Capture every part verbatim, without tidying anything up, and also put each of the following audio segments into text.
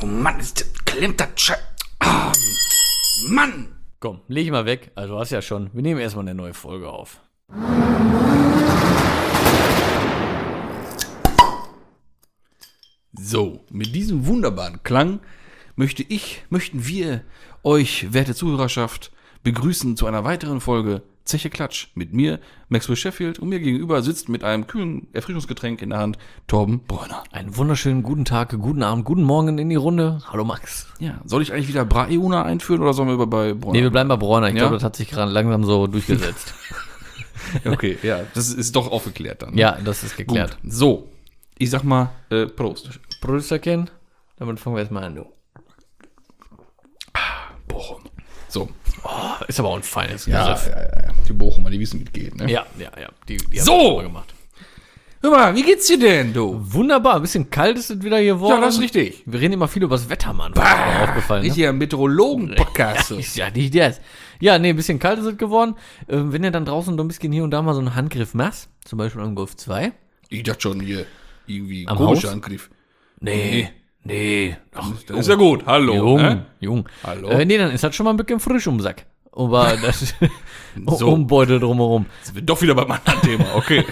Oh Mann, ist das, klemmt das Scheiß. Ah, Mann! Komm, leg ich mal weg. Also du hast ja schon. Wir nehmen erstmal eine neue Folge auf. So, mit diesem wunderbaren Klang möchte ich, möchten wir euch, werte Zuhörerschaft, begrüßen zu einer weiteren Folge Zeche Klatsch mit mir, Maxwell Sheffield, und mir gegenüber sitzt mit einem kühlen Erfrischungsgetränk in der Hand Torben Bräuner. Einen wunderschönen guten Tag, guten Abend, guten Morgen in die Runde. Hallo Max. Ja, soll ich eigentlich wieder Braeuna einführen oder sollen wir über bei Bräuner? Nee, wir bleiben bei Bräuner. Ich Ja? glaube, das hat sich gerade langsam so durchgesetzt. Okay, ja, das ist doch aufgeklärt dann. Ja, das ist geklärt. Gut. So, ich sag mal, äh, Prost. Prösterchen, damit fangen wir erstmal an, du. Bochum. So. Oh, ist aber auch ein feines Ja, Begriff. ja, ja, ja. Die Bochumer, die wissen, wie es geht, ne? Ja, ja, ja. Die, die haben So! das schon mal gemacht. Hör mal, wie geht's dir denn, du? Wunderbar, ein bisschen kalt ist es wieder geworden. Ja, das ist richtig. Wir reden immer viel über das Wetter, Mann. Was ist mir aufgefallen, ne? Ich hier ein Meteorologen-Podcast. Ja, ist ja nicht das. Ja, nee, ein bisschen kalt ist es geworden. Ähm, wenn ihr dann draußen so ein bisschen hier und da mal so einen Handgriff machst, zum Beispiel am Golf zwei. Ich dachte schon hier, irgendwie Am komischer Haus? Angriff. Nee, nee. Ach, Das ist ja gut, hallo. jung, Hä? jung. Hallo. Äh, nee, dann ist das schon mal ein bisschen frisch um den Sack. Aber das So. Umbeutel drumherum. Jetzt sind wir doch wieder beim anderen Thema, okay.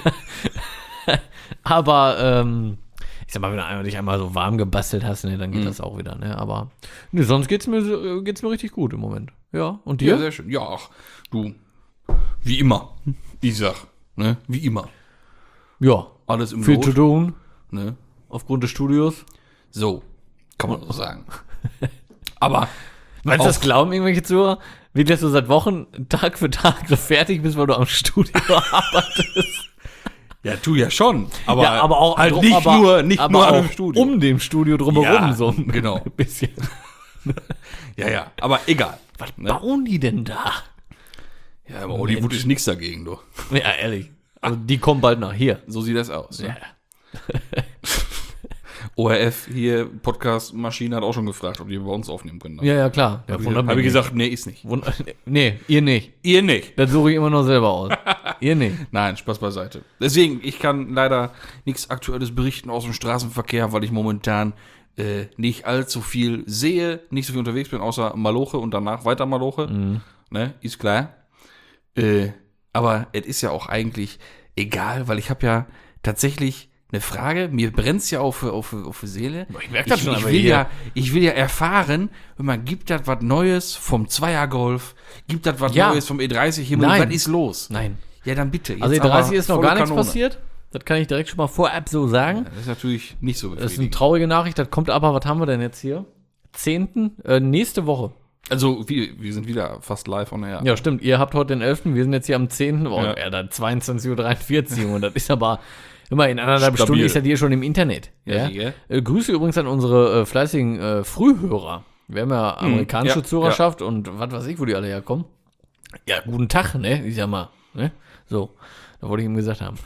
Aber, ähm, ich sag mal, wenn du einmal, dich einmal so warm gebastelt hast, ne, dann geht Mhm. das auch wieder, ne? Aber, ne, sonst geht's mir, so- äh, geht's mir richtig gut im Moment. Ja, und Ja, dir? sehr schön. Ja, ach, du, wie immer, ich sag, ne, wie immer. Ja, Alles im viel Lot, zu tun, ne. aufgrund des Studios. So, kann man so sagen. Aber, Meinst du, das Auch- glauben irgendwelche Zuhörer? Wie dass du seit Wochen Tag für Tag so fertig bist, weil du am Studio arbeitest? ja, tu ja schon. Aber, ja, aber auch halt drum- nicht aber, nur, nicht aber nur an auch dem Studio. um dem Studio drumherum Ja, so genau. ein bisschen. Ja, ja, aber egal. Was Ne? bauen die denn da? Ja, aber Hollywood ist nichts dagegen, du. Ja, ehrlich. Also die kommen bald nach hier. So sieht das aus. Ne? Ja. O R F hier, Podcast-Maschine, hat auch schon gefragt, ob die bei uns aufnehmen können. Ja, ja, klar. Ja, Habe ich, wundert hab ich mich gesagt, nee, ist nicht. nicht. Wund- nee, ihr nicht. Ihr nicht. Das suche ich immer noch selber aus. Ihr nicht. Nein, Spaß beiseite. Deswegen, ich kann leider nichts Aktuelles berichten aus dem Straßenverkehr, weil ich momentan äh, nicht allzu viel sehe, nicht so viel unterwegs bin, außer Maloche und danach weiter Maloche. Mhm. Ne, ist klar. Äh, aber es ist ja auch eigentlich egal, weil ich habe ja tatsächlich eine Frage, mir brennt's ja auf, auf, auf die Seele. Ich merk das ich, schon, ich aber will hier- ja, ich will ja erfahren, wenn man gibt das was Neues vom Zweiergolf, gibt das was Ja. Neues vom E dreißig Himmel, Nein. was ist los? Nein. Ja, dann bitte. Also E jetzt dreißig aber ist noch volle gar nichts Kanone. passiert. Das kann ich direkt schon mal vorab so sagen. Das ist natürlich nicht so Das ist eine befriedigend. traurige Nachricht. Das kommt aber, was haben wir denn jetzt hier? zehnten Äh, nächste Woche. Also, wir, wir sind wieder fast live on air. Ja, stimmt. Ihr habt heute den elften Wir sind jetzt hier am zehnten Oh, Ja. ja, dann zweiundzwanzig Uhr dreiundvierzig Und das ist aber immer in anderthalb Stabil. Stunden ist ja dir schon im Internet. Ja, Ja, sicher. Äh, Grüße übrigens an unsere äh, fleißigen äh, Frühhörer. Wir haben ja amerikanische ja, Zuhörerschaft und was weiß ich, wo die alle herkommen. Ja, guten Tag, ne? Ich sag mal, ne? So, da wollte ich ihm gesagt haben.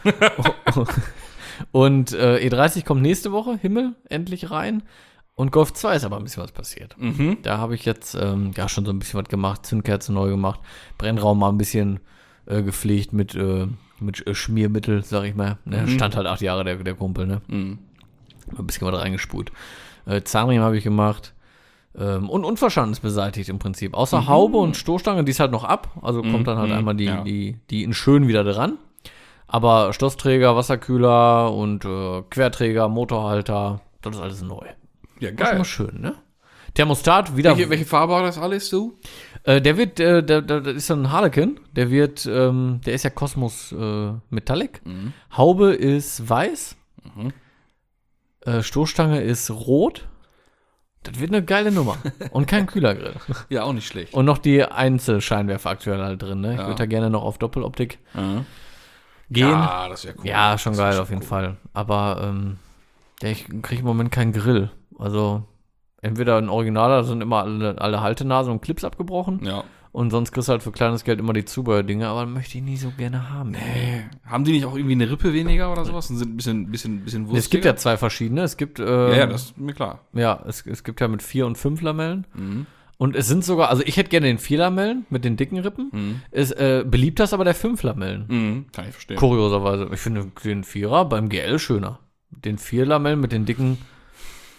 Und äh, E dreißig kommt nächste Woche, Himmel, endlich rein. Und Golf zwei ist aber ein bisschen was passiert. Mhm. Da habe ich jetzt ähm, ja schon so ein bisschen was gemacht, Zündkerze neu gemacht, Brennraum mal ein bisschen äh, gepflegt mit, äh, mit äh, Schmiermittel, sag ich mal. Ne? Mhm. Stand halt acht Jahre der, der Kumpel, ne? Mhm. Ein bisschen was reingespult. Äh, Zahnriemen habe ich gemacht. Ähm, und Unverstanden ist beseitigt im Prinzip. Außer Haube und Stoßstange, die ist halt noch ab. Also kommt dann halt Mhm. einmal die, Ja. die, die in schön wieder dran. Aber Stossträger, Wasserkühler und äh, Querträger, Motorhalter, das ist alles neu. Ja, Das ist geil. immer schön, ne? Thermostat wieder. Welche, welche Farbe war das alles, du? Äh, der wird, äh, der, der, das ist so ein Harlequin. Der wird, ähm, der ist ja Cosmos äh, Metallic. Mhm. Haube ist weiß. Mhm. Äh, Stoßstange ist rot. Das wird eine geile Nummer. Und kein Kühlergrill. Ja, auch nicht schlecht. Und noch die Einzelscheinwerfer aktuell halt drin, ne? Ich Ja. würde da gerne noch auf Doppeloptik Mhm. gehen. Ja, Ja, das wäre cool. schon Das wär geil schon auf jeden cool. Fall. Aber ähm, ja, ich kriege im Moment keinen Grill. Also entweder ein Originaler, da sind immer alle, alle Haltenasen und Clips abgebrochen. Ja. Und sonst kriegst du halt für kleines Geld immer die Zubehördinge, aber möchte ich nie so gerne haben. ey. Haben die nicht auch irgendwie eine Rippe weniger oder sowas und sind ein bisschen, bisschen, bisschen wurstiger? Es gibt ja zwei verschiedene. Es gibt, ähm, Ja, ja, das ist mir klar. ja, es, es gibt ja mit vier und fünf Lamellen. Mhm. Und es sind sogar, also ich hätte gerne den vier Lamellen mit den dicken Rippen. Mhm. Es, äh, beliebt das aber der fünf Lamellen. Mhm. Kann ich verstehen. Kurioserweise. Ich finde den Vierer beim G L schöner. Den vier Lamellen mit den dicken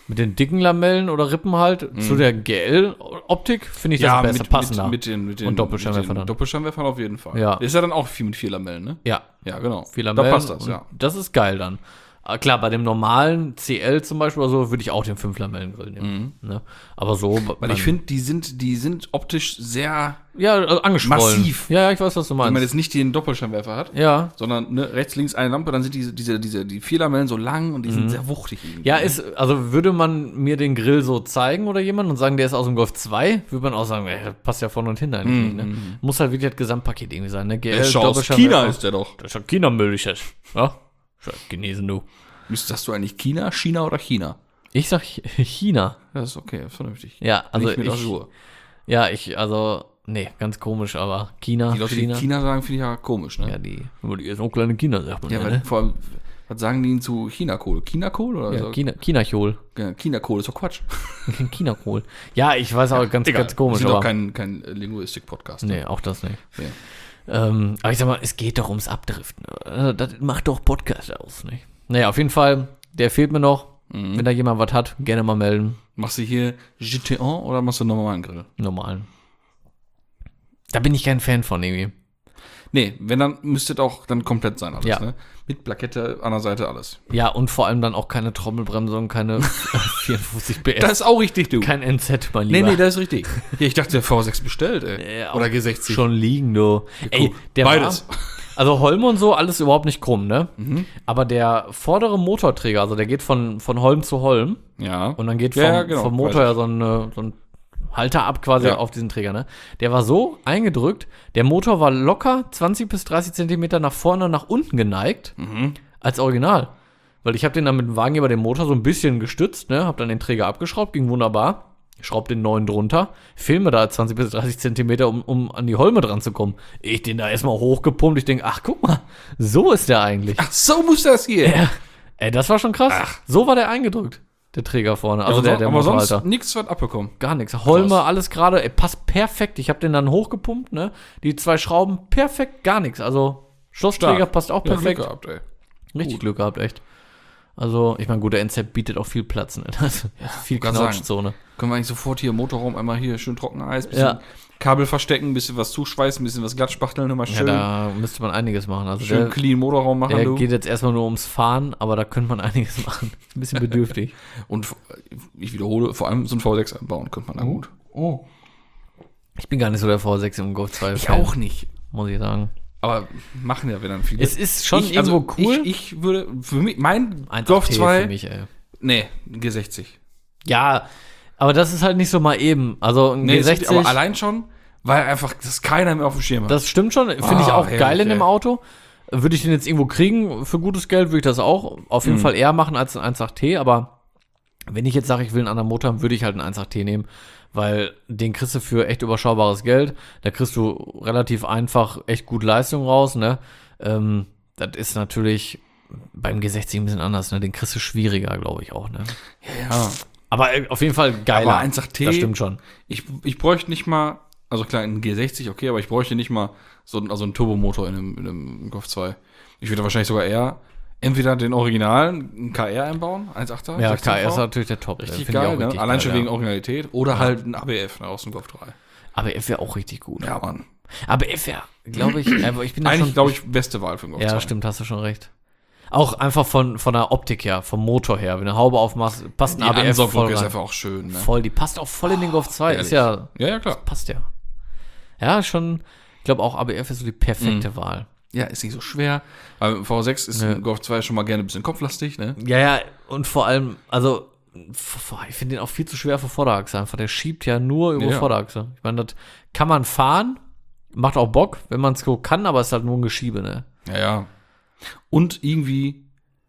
mit den dicken Lamellen oder Rippen halt Mhm. zu der G L-Optik finde ich das besser, mit, passender. Mit, mit den, mit den, Und Doppelscheinwerfer mit den dann. Doppelscheinwerfern auf jeden Fall. Ja. Ist ja dann auch viel mit vier Lamellen, ne? Ja, Ja, genau. vier Lamellen. Da passt das, und ja. Das ist geil dann. Aber klar, bei dem normalen C L zum Beispiel oder so würde ich auch den fünf Lamellen Grill nehmen. Ne? Aber so. Mhm. Weil ich finde, die sind, die sind optisch sehr. Ja, also angeschwollen. Massiv. Ja, ja, ich weiß, was du Wenn man meinst. jetzt nicht den Doppelscheinwerfer hat, Ja. sondern ne, rechts, links eine Lampe, dann sind diese, diese, diese die vier Lamellen so lang und die sind sehr wuchtig. Irgendwie. Mhm. Ja, ist, also würde man mir den Grill so zeigen oder jemand und sagen, der ist aus dem Golf zwei, würde man auch sagen, ey, das passt ja vorne und hinten eigentlich nicht. Ne? Muss halt wirklich das Gesamtpaket irgendwie sein. Ne? G L, Der ist schon aus China ist der doch. Das ist schon China-Müll, ich das. Ja? Scheiß Chinesen, du. Sagst du eigentlich China, China oder China? Ich sag Ch- China. Das ist okay, das ist vernünftig. Ja, also Nicht mit ich, Azur. ja, ich, also, nee, ganz komisch, aber China, Die Leute, China. die China sagen, finde ich ja komisch, ne? Ja, die, aber die ist auch kleine China, sagt man Ja, ja, weil ne? vor allem, was sagen die denn zu China-Kohl? China-Kohl oder Ja, so? China, China-Chol. Ja, China-Kohl ist doch Quatsch. China-Kohl. Ja, ich weiß auch ganz, Egal, ganz komisch, wir sind doch aber. kein, kein Linguistik-Podcast. Nee, auch das nicht. Nee. Ähm, aber ich sag mal, es geht doch ums Abdriften. Äh, Das macht doch Podcast aus, nicht? Naja, auf jeden Fall, der fehlt mir noch. Mhm. Wenn da jemand was hat, gerne mal melden. Machst du hier G T A oder machst du einen normalen Grill? Normalen. Da bin ich kein Fan von irgendwie. Nee, wenn dann müsste das auch dann komplett sein alles, Ja. ne? Mit Plakette an der Seite alles. Ja, und vor allem dann auch keine Trommelbremse und keine vierundfünfzig P S. Das ist auch richtig, du. Kein N Z, mein nee, Lieber. nee, das ist richtig. Ja, ich dachte, der V sechs bestellt, ey. Ja, Oder G sechzig. Schon liegen, du. Ey, der Beides. War, also Holm und so, alles überhaupt nicht krumm, ne? Mhm. Aber der vordere Motorträger, also der geht von, von Holm zu Holm Ja. und dann geht vom, Ja, ja, genau, vom Motor ja so ein, äh, so ein Halter ab quasi Ja. auf diesen Träger, ne? Der war so eingedrückt, der Motor war locker zwanzig bis dreißig Zentimeter nach vorne und nach unten geneigt, Mhm. als Original. Weil ich habe den dann mit dem Wagenheber den Motor so ein bisschen gestützt, ne? Hab dann den Träger abgeschraubt, ging wunderbar. Schraub den neuen drunter, filme da zwanzig bis dreißig Zentimeter, um, um an die Holme dran zu kommen. Ich den da erstmal hochgepumpt, ich denke, ach guck mal, so ist der eigentlich. Ach, so muss das hier. Ja. Ey, das war schon krass. So war der eingedrückt, der Träger vorne. Also der, der aber sonst Motorhalter. nichts was abbekommen. Gar nichts. Holme, Krass. alles gerade, ey, passt perfekt. Ich habe den dann hochgepumpt, ne? Die zwei Schrauben, perfekt, gar nichts. Also Schlossträger Stark. passt auch Ja, perfekt. Glück gehabt, ey. Richtig Gut. Glück gehabt, echt. Also, ich meine, gut, der N Z bietet auch viel Platz, ne? Das ist viel wollte grad Knautschzone. Können wir eigentlich sofort hier im Motorraum einmal hier schön Trockeneis, bisschen Ja. Kabel verstecken, bisschen was zuschweißen, bisschen was glatt spachteln, immer Ja, schön, da müsste man einiges machen. Also schön der, clean Motorraum machen, der du. geht jetzt erstmal nur ums Fahren, aber da könnte man einiges machen. Ein bisschen bedürftig. Und ich wiederhole, vor allem so ein V sechs einbauen könnte man da gut. Ich bin gar nicht so der V sechs im Golf zwei. Ich auch nicht. Muss ich sagen. Aber machen ja wir dann viele. Es ist schon ich, irgendwo also cool. Ich, ich würde, für mich, mein eins Golf T zwei, für mich, ey. nee, G sechzig. Ja, aber das ist halt nicht so mal eben. Also ein Nee, G G sechzig, sechzig, aber allein schon, weil einfach das keiner mehr auf dem Schirm hat. das stimmt schon. Finde ich Ah, auch herrlich, geil in dem ey. Auto. Würde ich den jetzt irgendwo kriegen für gutes Geld, würde ich das auch auf jeden Mhm. Fall eher machen als ein eins Komma acht T. Aber wenn ich jetzt sage, ich will einen anderen Motor haben, würde ich halt einen eins Komma acht T nehmen. Weil den kriegst du für echt überschaubares Geld. Da kriegst du relativ einfach echt gut Leistung raus, ne? Ähm, das ist natürlich beim G sechzig ein bisschen anders, ne? Den kriegst du schwieriger, glaube ich auch, ne? ja. Aber äh, auf jeden Fall geiler. Aber eins Komma acht T, Das stimmt schon. Ich, ich bräuchte nicht mal, also klar, ein G sechzig, okay, aber ich bräuchte nicht mal so einen, also einen Turbomotor in einem, in einem Golf zwei. Ich würde wahrscheinlich sogar eher entweder den originalen, einen K R einbauen, eins Komma achter. Ja, sechzehn K R ist V. natürlich der Top. Richtig Find ich auch geil, ne? richtig Allein geil, schon ja. wegen Originalität. Oder halt ein A B F ne, aus dem Golf drei. Aber F wäre auch richtig gut. Ja, Mann. Aber F wäre, glaube ich, aber ich bin da Eigentlich, schon. glaube ich, beste Wahl für den Golf Ja, zwei. stimmt, hast du schon recht. Auch einfach von, von der Optik her, vom Motor her. Wenn du eine Haube aufmachst, passt Die ein A B F voll Ansaugbrücke ist rein. einfach auch schön, ne? Voll, die passt auch voll in den Golf zwei. Ist ja, Ja, ja, klar. passt ja. Ja, schon, ich glaube auch A B F ist so die perfekte Wahl. Ja, ist nicht so schwer. Aber im V sechs ist Ja. ein Golf zwei schon mal gerne ein bisschen kopflastig, ne? Ja, ja, und vor allem, also, f- ich finde den auch viel zu schwer für Vorderachse einfach. Der schiebt ja nur über Ja. Vorderachse. Ich meine, das kann man fahren, macht auch Bock, wenn man es so kann, aber es ist halt nur ein Geschiebe, ne? Ja, ja. Und irgendwie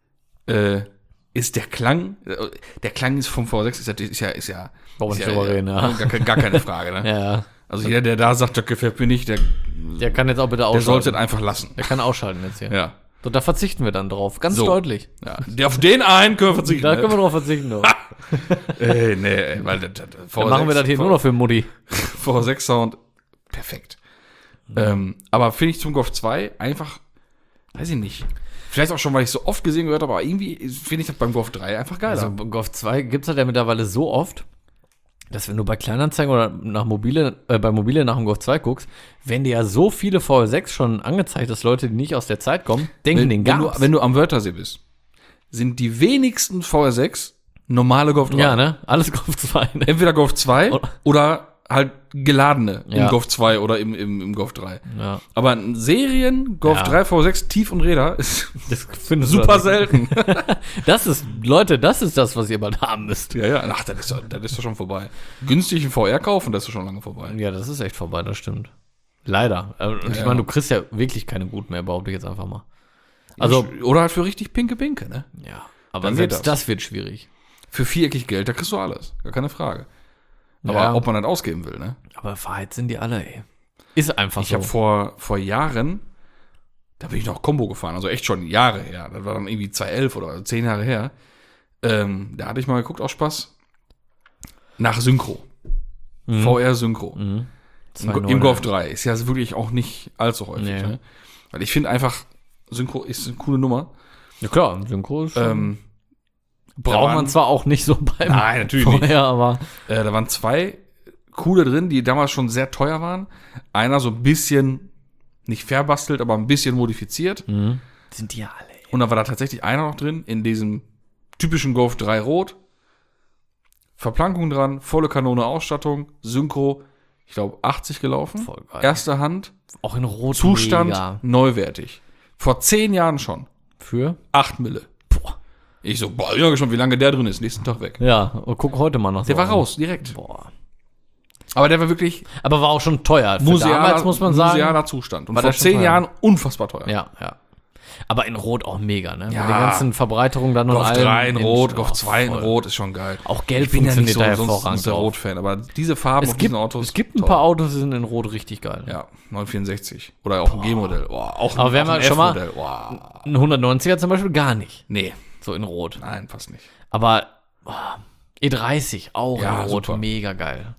äh, ist der Klang, äh, der Klang ist vom V sechs ist ja, ist ja, ist ja, Brauchen wir ist nicht drüber reden, ja. Gar, ke- gar keine Frage, ne? Ja, Also jeder, der da sagt, das gefällt mir nicht, der, der kann jetzt auch bitte der ausschalten. sollte es einfach lassen. Der kann ausschalten jetzt hier. Ja. So, da verzichten wir dann drauf, ganz So. deutlich. ja. Der, auf den einen können wir verzichten. Da ne? können wir drauf verzichten. Doch. Ey, nee, ey, weil das, das, V Dann machen wir das hier nur noch für Mutti. V sechs Sound, perfekt. Ähm, aber finde ich zum Golf zwei einfach, weiß ich nicht. Vielleicht auch schon, weil ich so oft gesehen gehört habe, aber irgendwie finde ich das beim Golf drei einfach geiler. Also Golf zwei gibt es halt ja mittlerweile so oft, dass wenn du bei Kleinanzeigen oder nach mobile, äh, bei mobile nach dem Golf zwei guckst, werden dir ja so viele V R sechs schon angezeigt, dass Leute, die nicht aus der Zeit kommen, denken, wenn, den wenn, du, gab's. wenn du am Wörthersee bist, sind die wenigsten V R sechs normale Golf drei. Ja, ne? Alles Golf zwei. Ne? Entweder Golf zwei oder halt geladene Ja. im Golf zwei oder im, im, im Golf drei. Ja. Aber ein Serien, Golf Ja. drei, V R sechs, Tief und Räder ist Das findest du super halt selten. Das ist, Leute, das ist das, was ihr bald haben müsst. Ja, ja, ach, das ist doch, das ist doch schon vorbei. Günstig ein V R kaufen, das ist schon lange vorbei. Ja, das ist echt vorbei, das stimmt. Leider. Äh, Und Ja, ich ja. meine, du kriegst ja wirklich keine guten mehr, behaupte ich jetzt einfach mal. Also, Oder halt für richtig pinke Pinke, ne? ja. Aber Dann geht selbst das. das wird schwierig. Für viereckig Geld, da kriegst du alles. Gar keine Frage. Aber Ja. ob man das ausgeben will, ne? Aber verheizt sind die alle, ey. Ist einfach Ich so. habe vor, vor Jahren, da bin ich noch Combo gefahren, also echt schon Jahre her. Das war dann irgendwie zweitausendelf oder zehn Jahre her. Ähm, da hatte ich mal geguckt, aus Spaß, nach Synchro. Mhm. V R Synchro. Mhm. Im, Go- Im Golf drei. Ist ja wirklich auch nicht allzu häufig. Nee. Ne? Weil ich finde einfach, Synchro ist eine coole Nummer. Ja klar, Synchro ist schon, Ähm, da braucht man waren- zwar auch nicht so beim Nein, natürlich V R, nicht. aber Äh, da waren zwei coole drin, die damals schon sehr teuer waren. Einer so ein bisschen, nicht verbastelt, aber ein bisschen modifiziert. sind die ja alle, ey. Und da war da tatsächlich einer noch drin, in diesem typischen Golf drei Rot. Verplankung dran, volle Kanone Ausstattung, Synchro, ich glaube achtzig gelaufen. Voll geil. Erste Hand, Auch in Rot. Zustand mega. neuwertig. Vor zehn Jahren schon. Für? acht Mille. Boah. Ich so, boah, ja, schon, wie lange der drin ist. Nächsten Tag weg. Ja, und guck heute mal noch Der so war an. raus, direkt. Boah. Aber der war wirklich Aber war auch schon teuer. Für musealer, damals, muss man sagen. musealer Zustand. Und war vor der schon zehn teuer. Jahren unfassbar teuer. Ja, ja. Aber in Rot auch mega, ne? Ja. Mit den ganzen Verbreiterungen dann und Golf allem. drei in Rot, Golf Oh, zwei in voll. Rot ist schon geil. Auch Gelb Ich bin ja nicht funktioniert so, da sonst hervorragend ist der drauf. Rot-Fan, aber diese Farben Es auf gibt, diesen Autos. es gibt ein toll. paar Autos, die sind in Rot richtig geil. Ja, neunhundertvierundsechzig. Oder auch ein G-Modell. Boah, auch ein, Aber wir haben auch ein ja schon mal- F-Modell. Boah. Ein hundertneunziger zum Beispiel gar nicht. Nee, So in Rot. nein, passt nicht. Aber oh, E dreißig auch Ja, in Rot. super. Mega geil.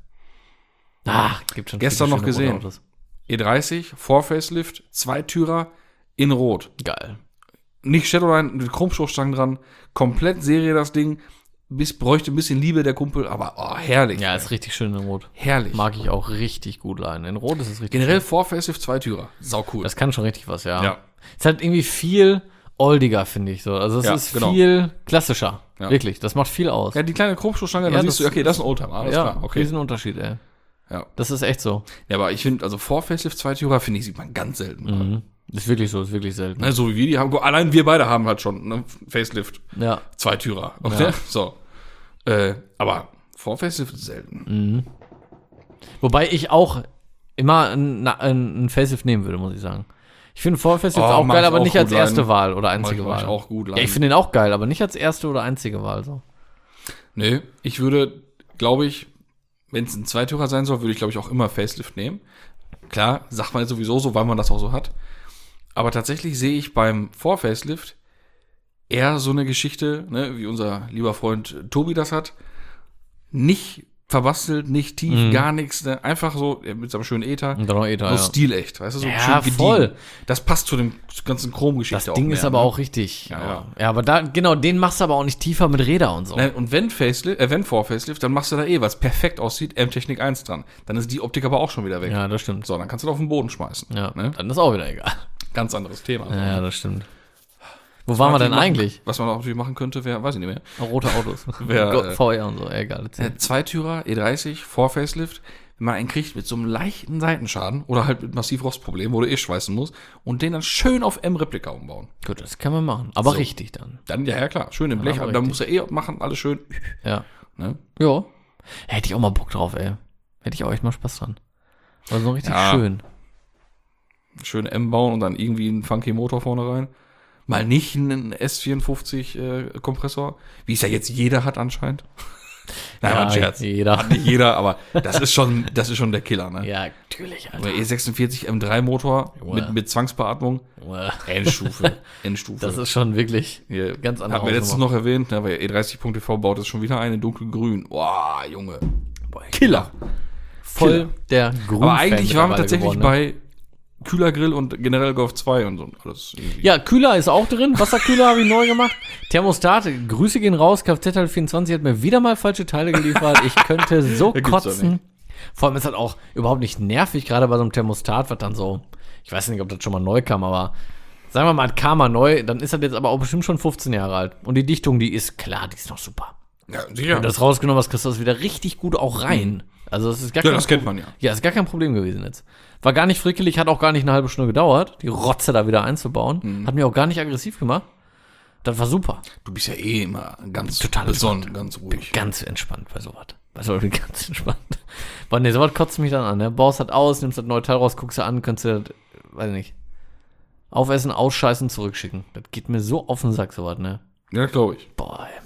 Ah, gibt schon Gestern viele noch schöne gesehen. rote Autos. E dreißig, Vor-Facelift, Zweitürer in Rot. Geil. Nicht Shadowline mit Chromstoßstangen dran. Komplett Serie das Ding. Bis, bräuchte ein bisschen Liebe der Kumpel, aber oh, herrlich. Ja, ey. ist richtig schön in Rot. herrlich. Mag ich auch richtig gut leiden. In Rot ist es richtig Generell schön. Vor-Facelift, Zweitürer. Sau cool. Das kann schon richtig was, ja. Ja. Ist halt irgendwie viel oldiger, finde ich so. Also es Ja, ist genau. viel klassischer. Ja. Wirklich. Das macht viel aus. Ja, die kleine Chromstoßstange, Ja, da siehst das- du, okay, das ist ein Oldtimer. Alles ja, klar, okay. Riesenunterschied, ey. Ja. Das ist echt so. Ja, aber ich finde, also Vor-Facelift, Zweitürer, finde ich, sieht man ganz selten. Mhm. Ist wirklich so, ist wirklich selten. Ne, so wie wir die haben. Allein wir beide haben halt schon, ne? Facelift, Ja. Zweitürer. Ja. Okay? So. Äh, aber Vor-Facelift ist selten. Wobei ich auch immer ein, ein, ein Facelift nehmen würde, muss ich sagen. Ich finde Vor-Facelift Oh, auch mag geil, ich aber auch nicht gut als erste leiden. Wahl oder Mach einzige ich, mach ich Wahl. auch gut Ja, leiden. ich finde den auch geil, aber nicht als erste oder einzige Wahl. So. Nee, ich würde, glaube ich, wenn es ein Zweitürer sein soll, würde ich, glaube ich, auch immer Facelift nehmen. Klar, sagt man jetzt sowieso so, weil man das auch so hat. Aber tatsächlich sehe ich beim Vor-Facelift eher so eine Geschichte, ne, wie unser lieber Freund Tobi das hat. Nicht verbastelt, nicht tief, Mhm. gar nichts. Ne? Einfach so ja, mit seinem schönen Ether. Und dann noch Ether, So ja. stilecht, weißt du, so Ja, schön gediegen. voll. Das passt zu dem ganzen Chrome-Geschichte Das auch Ding mehr, ist aber ne? auch richtig. Ja, Ja, ja. ja, aber da, genau, den machst du aber auch nicht tiefer mit Räder und so. Ne, und wenn Facelift, äh, wenn Vor-Facelift, dann machst du da eh, weil es perfekt aussieht, M-Technik eins dran. Dann ist die Optik aber auch schon wieder weg. Ja, das stimmt. So, dann kannst du da auf den Boden schmeißen. Ja, Ne? dann ist auch wieder egal. Ganz anderes Thema. Ja, ja, das stimmt. Wo Was waren wir man denn machen- eigentlich? Was man auch natürlich machen könnte, wäre, weiß ich nicht mehr. Rote Autos. Wer, Go- äh, V R und so, egal. Äh, Zweitürer, E dreißig, Vor-Facelift, wenn man einen kriegt mit so einem leichten Seitenschaden oder halt mit massiv Rostproblemen, wo du eh schweißen musst, und den dann schön auf M-Replika umbauen. Gut, das kann man machen. Aber So. richtig dann. Dann, ja, ja, klar, schön im Blech, aber aber dann richtig. muss er eh machen, alles schön. Ja. Ne? Ja. Hätte ich auch mal Bock drauf, ey. Hätte ich auch echt mal Spaß dran. War so richtig Ja. schön. Schön M bauen und dann irgendwie einen funky Motor vorne rein. Mal nicht einen S vierundfünfzig äh, Kompressor, wie es ja jetzt jeder hat anscheinend. Nein, war ein Scherz. jeder. Hat nicht jeder, aber das ist schon, das ist schon der Killer, ne? Ja, natürlich, Alter. Oder E sechsundvierzig M drei Motor Junge. mit, mit Zwangsbeatmung. Uah. Endstufe. Endstufe. Das ist schon wirklich Hier, ganz andere Haben wir letztens Hausnummer. noch erwähnt, ne, weil E dreißig Punkt T V baut es schon wieder ein in dunkelgrün. Boah, Junge. Boah, Killer. voll Killer. der Grün. Aber eigentlich waren wir tatsächlich bei Kühlergrill und generell Golf zwei und so. Alles irgendwie. Ja, Kühler ist auch drin. Wasserkühler habe ich neu gemacht. Thermostat, Grüße gehen raus. Kfz vierundzwanzig hat mir wieder mal falsche Teile geliefert. Ich könnte so Ja, gibt's doch kotzen. nicht. Vor allem ist das auch überhaupt nicht nervig, gerade bei so einem Thermostat, was dann so, ich weiß nicht, ob das schon mal neu kam, aber sagen wir mal, es kam mal neu, dann ist das jetzt aber auch bestimmt schon fünfzehn Jahre alt. Und die Dichtung, die ist klar, die ist noch super. Ja, Wenn sicher. du das rausgenommen hast, kriegst du das wieder richtig gut auch rein. Also das ist gar Ja, kein das kennt man ja. Ja, ist gar kein Problem gewesen jetzt. War gar nicht frickelig, hat auch gar nicht eine halbe Stunde gedauert, die Rotze da wieder einzubauen. Mhm. Hat mir auch gar nicht aggressiv gemacht. Das war super. Du bist ja eh immer ganz Total besonnen, ganz ruhig. Ganz entspannt bei sowas. Bei sowas bin ich ganz entspannt. Weil ne, sowas kotzt mich dann an, ne? Baust das aus, nimmst das neue Teil raus, guckst du an, kannst du das, weiß ich nicht, aufessen, ausscheißen, zurückschicken. Das geht mir so auf den Sack, sowas, ne? Ja, glaube ich. Boah, ey.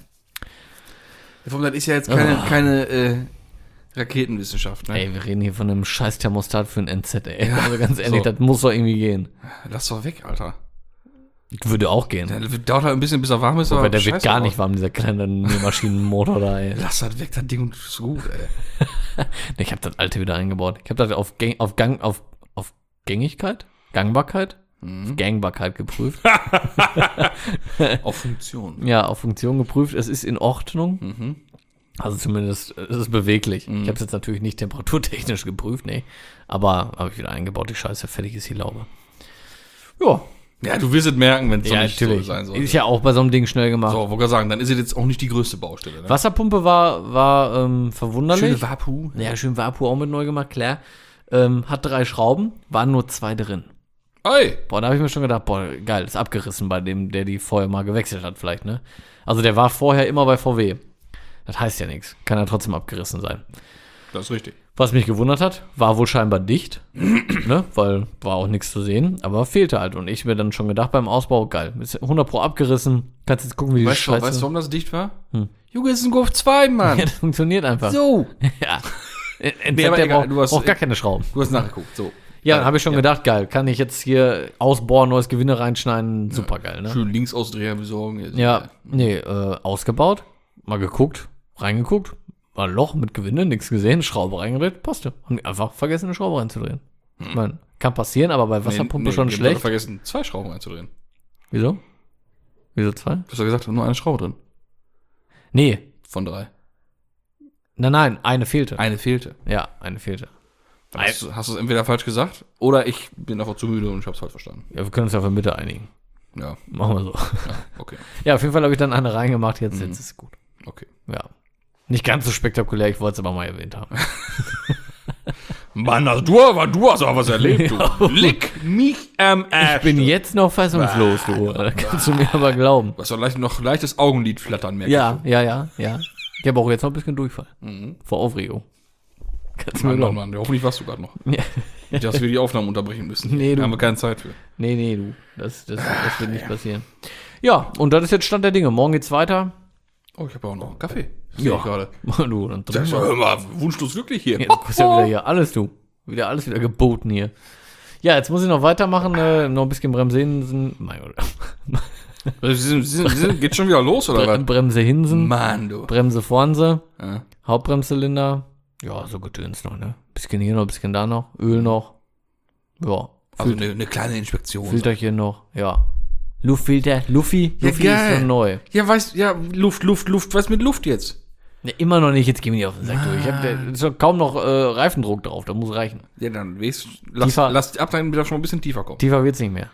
Das ist ja jetzt keine, Oh. keine äh, Raketenwissenschaft, ne? Ey, wir reden hier von einem scheiß Thermostat für ein N Z, ey. Also ganz ehrlich, so. das muss doch irgendwie gehen. Lass doch weg, Alter. Würde auch gehen. Der dauert halt ein bisschen, bis er warm ist. Aber der wird scheiß gar drauf. nicht warm, dieser kleine Nähmaschinenmotor da, ey. Lass das weg, das Ding und ist gut, ey. Ich habe das alte wieder eingebaut. Ich habe das auf, Gang, auf Gang, auf, auf Gängigkeit, Gangbarkeit, auf Gangbarkeit geprüft. Auf Funktion. Ja, auf Funktion geprüft. Es ist in Ordnung. Mhm. Also zumindest, es ist beweglich. Ich habe es jetzt natürlich nicht temperaturtechnisch geprüft, nee. Aber habe ich wieder eingebaut, die Scheiße, fertig ist die Laube. Ja, Ja, du wirst es merken, wenn es ja, nicht natürlich. so sein soll. Ist ja auch bei so einem Ding schnell gemacht. So, wollte gerade sagen, dann ist es jetzt auch nicht die größte Baustelle. Ne? Wasserpumpe war, war ähm, verwunderlich. Schöne Vapu. Ja, schön Vapu auch mit neu gemacht, klar. Ähm, hat drei Schrauben, waren nur zwei drin. Ey, Boah, da habe ich mir schon gedacht, boah, geil, ist abgerissen bei dem, der die vorher mal gewechselt hat vielleicht, ne? Also der war vorher immer bei V W. Das heißt ja nichts. Kann ja trotzdem abgerissen sein. das ist richtig. Was mich gewundert hat, war wohl scheinbar dicht, ne? Weil war auch nichts zu sehen, aber fehlte halt. Und ich mir dann schon gedacht beim Ausbau, geil, ist hundert Pro abgerissen. Kannst jetzt gucken, wie die Weißt du, Scheiße... weißt du, warum das dicht war? Hm. Junge, es ist ein Golf zwei, Mann. Ja, das funktioniert einfach. So. Ja. N- Nee, aber der egal, braucht, du hast- braucht gar keine Schrauben. Du hast nachgeguckt, so. Ja, dann habe ich schon ja. gedacht, geil, kann ich jetzt hier ausbohren, neues Gewinde reinschneiden, super geil, ne? Schön Linksausdreher besorgen. Jetzt. Ja, nee, äh, ausgebaut, mal geguckt, reingeguckt, war ein Loch mit Gewinde, nichts gesehen, Schraube reingedreht, passte. Haben die einfach vergessen, eine Schraube reinzudrehen. Ich meine, kann passieren, aber bei Wasserpumpe Nee, nee, schon die haben schlecht. vergessen, zwei Schrauben einzudrehen. Wieso? Wieso zwei? Du hast ja gesagt, nur eine Schraube drin. Nee, Von drei. nein, nein, eine fehlte. Eine fehlte. Ja, eine fehlte. Dann Hast du, hast du es entweder falsch gesagt oder ich bin einfach zu müde und ich hab's falsch verstanden. Ja, wir können uns ja auf der Mitte einigen. Ja, Machen wir so. ja, okay, Ja, auf jeden Fall habe ich dann eine reingemacht, jetzt, Mhm. jetzt ist es gut. okay. Ja. Nicht ganz so spektakulär, ich wollte es aber mal erwähnt haben. Mann, also du, aber du hast aber was erlebt, du. Lick mich am Arsch. Ich bin jetzt noch fassungslos, du. Da kannst du mir aber glauben. Du hast doch leicht, noch leichtes Augenlid flattern, merke Ja, ja, ja, ja. Ich habe auch jetzt noch ein bisschen Durchfall. ich. Mhm. Vor Aufregung. Kannst du mir Mann, Mann, glauben. Mann, hoffentlich warst du gerade noch. Ja. Nicht, dass wir die Aufnahmen unterbrechen müssen. Nee, du. Da haben wir keine Zeit für. Nee, nee, du. Das, das, das wird nicht passieren. Ja, und das ist jetzt Stand der Dinge. Morgen geht's weiter. Oh, ich habe auch noch Kaffee. Ja. Ich gerade. Du, dann Sag ich mal, hör mal, wunschlos glücklich hier. Ja, du kriegst ja wieder hier alles, du. Wieder alles wieder geboten hier. Ja, jetzt muss ich noch weitermachen. Äh, noch ein bisschen Bremsehinsen. Mein Gott. Sie sind, Sie sind, Sie sind, geht schon wieder los, oder Bre was? Bremse Hinsen. Mann, du. Bremse Vornse. Ja. Hauptbremszylinder. Ja, so Gedöns noch, ne? Bisschen hier noch, bisschen da noch. Öl noch. Ja. Also Fil- eine, eine kleine Inspektion. Filterchen noch. Ja. Luftfilter. Luffy. Ja, Luffy geil. ist schon neu. Ja, weißt ja, Luft, Luft, Luft. Was mit Luft jetzt? Ne, immer noch nicht. Jetzt geh mir nicht auf den Sack durch. Ich hab da ist doch kaum noch äh, Reifendruck drauf. Das muss reichen. Ja, dann weißt, lass, Tiefer- lass die Ableitung wieder schon ein bisschen tiefer kommen. Tiefer wird's nicht mehr.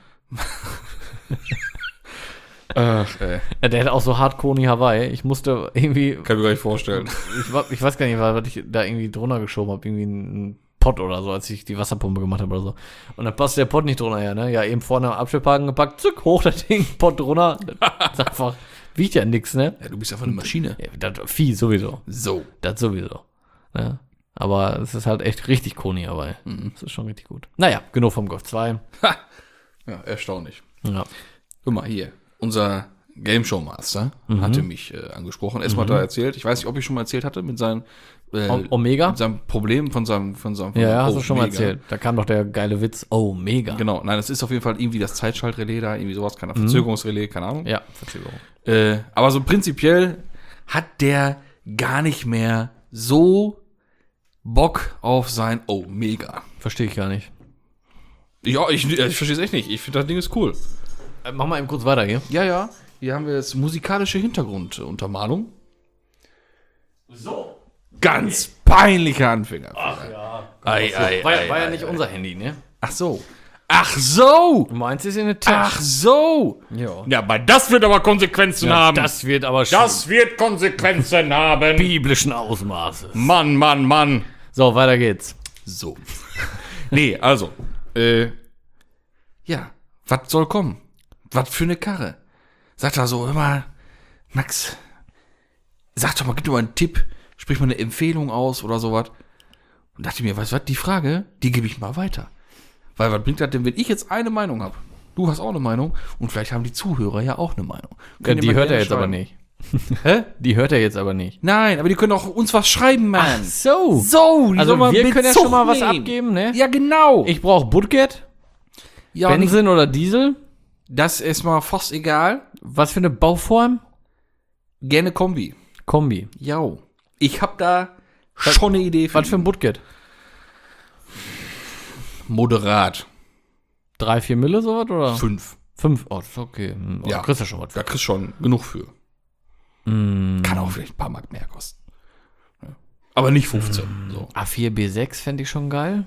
Ach, ey. Ja, der hat auch so Hardcore Hawaii. Ich musste irgendwie, Kann ich mir gar nicht vorstellen. ich, wa- ich weiß gar nicht, was ich da irgendwie drunter geschoben habe. Irgendwie ein Pott oder so, als ich die Wasserpumpe gemacht habe oder so. Und dann passte der Pott nicht drunter her, ne? Ja, eben vorne am Abstellparken gepackt, zuck, hoch das Ding, Pott drunter. Das ist einfach, wiegt ja nix, ne? Ja, du bist einfach eine Maschine. Ja, das Vieh sowieso. So. Das sowieso. Ne? Aber es ist halt echt richtig Koni dabei. Mhm. Das ist schon richtig gut. Naja, genug vom Golf zwei. Ha. Ja, erstaunlich. Ja. Guck mal hier. Unser Game Show Master Mhm. hatte mich äh, angesprochen. Erstmal hat er erzählt, ich weiß nicht, ob ich schon mal erzählt hatte, mit seinem, äh, O- Omega? mit seinem Problem von seinem, von seinem Ja, ja, hast Oh, du schon mal mega. erzählt. Da kam doch der geile Witz. Oh, mega. Genau, nein, das ist auf jeden Fall irgendwie das Zeitschaltrelais da, irgendwie sowas, keine Verzögerungsrelais, keine Ahnung. Ja, Verzögerung. Äh, aber so prinzipiell hat der gar nicht mehr so Bock auf sein Oh, mega. Verstehe ich gar nicht. Ja, ich, ich verstehe es echt nicht. Ich finde, das Ding ist cool. Äh, mach mal eben kurz weiter hier. Ja, ja. Hier haben wir jetzt musikalische Hintergrunduntermalung. So. Ganz peinlicher Anfänger. Ach ja. Ei, ei, War, ei, war ja ei, nicht ei. unser Handy, ne? Ach so. Ach so. Meins ist in der Tasche. Ach so. Ja. Ja, aber das wird aber Konsequenzen Ja, haben. das wird aber schon Das wird Konsequenzen haben. biblischen Ausmaßes. Mann, Mann, Mann. So, weiter geht's. So. Nee, also. Äh, ja. Was soll kommen? Was für eine Karre? Sagt er so immer, Max, sag doch mal, gib doch mal einen Tipp, sprich mal eine Empfehlung aus oder sowas. Und dachte mir, weißt du was, die Frage, die gebe ich mal weiter. Weil was bringt das denn, wenn ich jetzt eine Meinung habe? Du hast auch eine Meinung und vielleicht haben die Zuhörer ja auch eine Meinung. Ja, Könnt ihr die mal hört er gerne jetzt aber schreiben. nicht. Hä? Die hört er jetzt aber nicht. Nein, aber die können auch uns was schreiben, Mann. so. So, die Also sollen mal wir können ja Bezug schon mal was nehmen. abgeben, ne? Ja, genau. Ich brauche Budget, ja, nicht, Benzin oder Diesel. das ist mal fast egal. Was für eine Bauform? Gerne Kombi. Kombi. Ja. Ich hab da schon eine Idee für Was für ein Budget? moderat. Drei, vier Mille sowas oder? Fünf. Fünf. Oh, das ist okay. Hm, oh, Ja. Da kriegst du schon was. Da kriegst du schon genug für. Mm. Kann auch vielleicht ein paar Mark mehr kosten. Ja. Aber nicht fünfzehn. So. A vier, B sechs fände ich schon geil.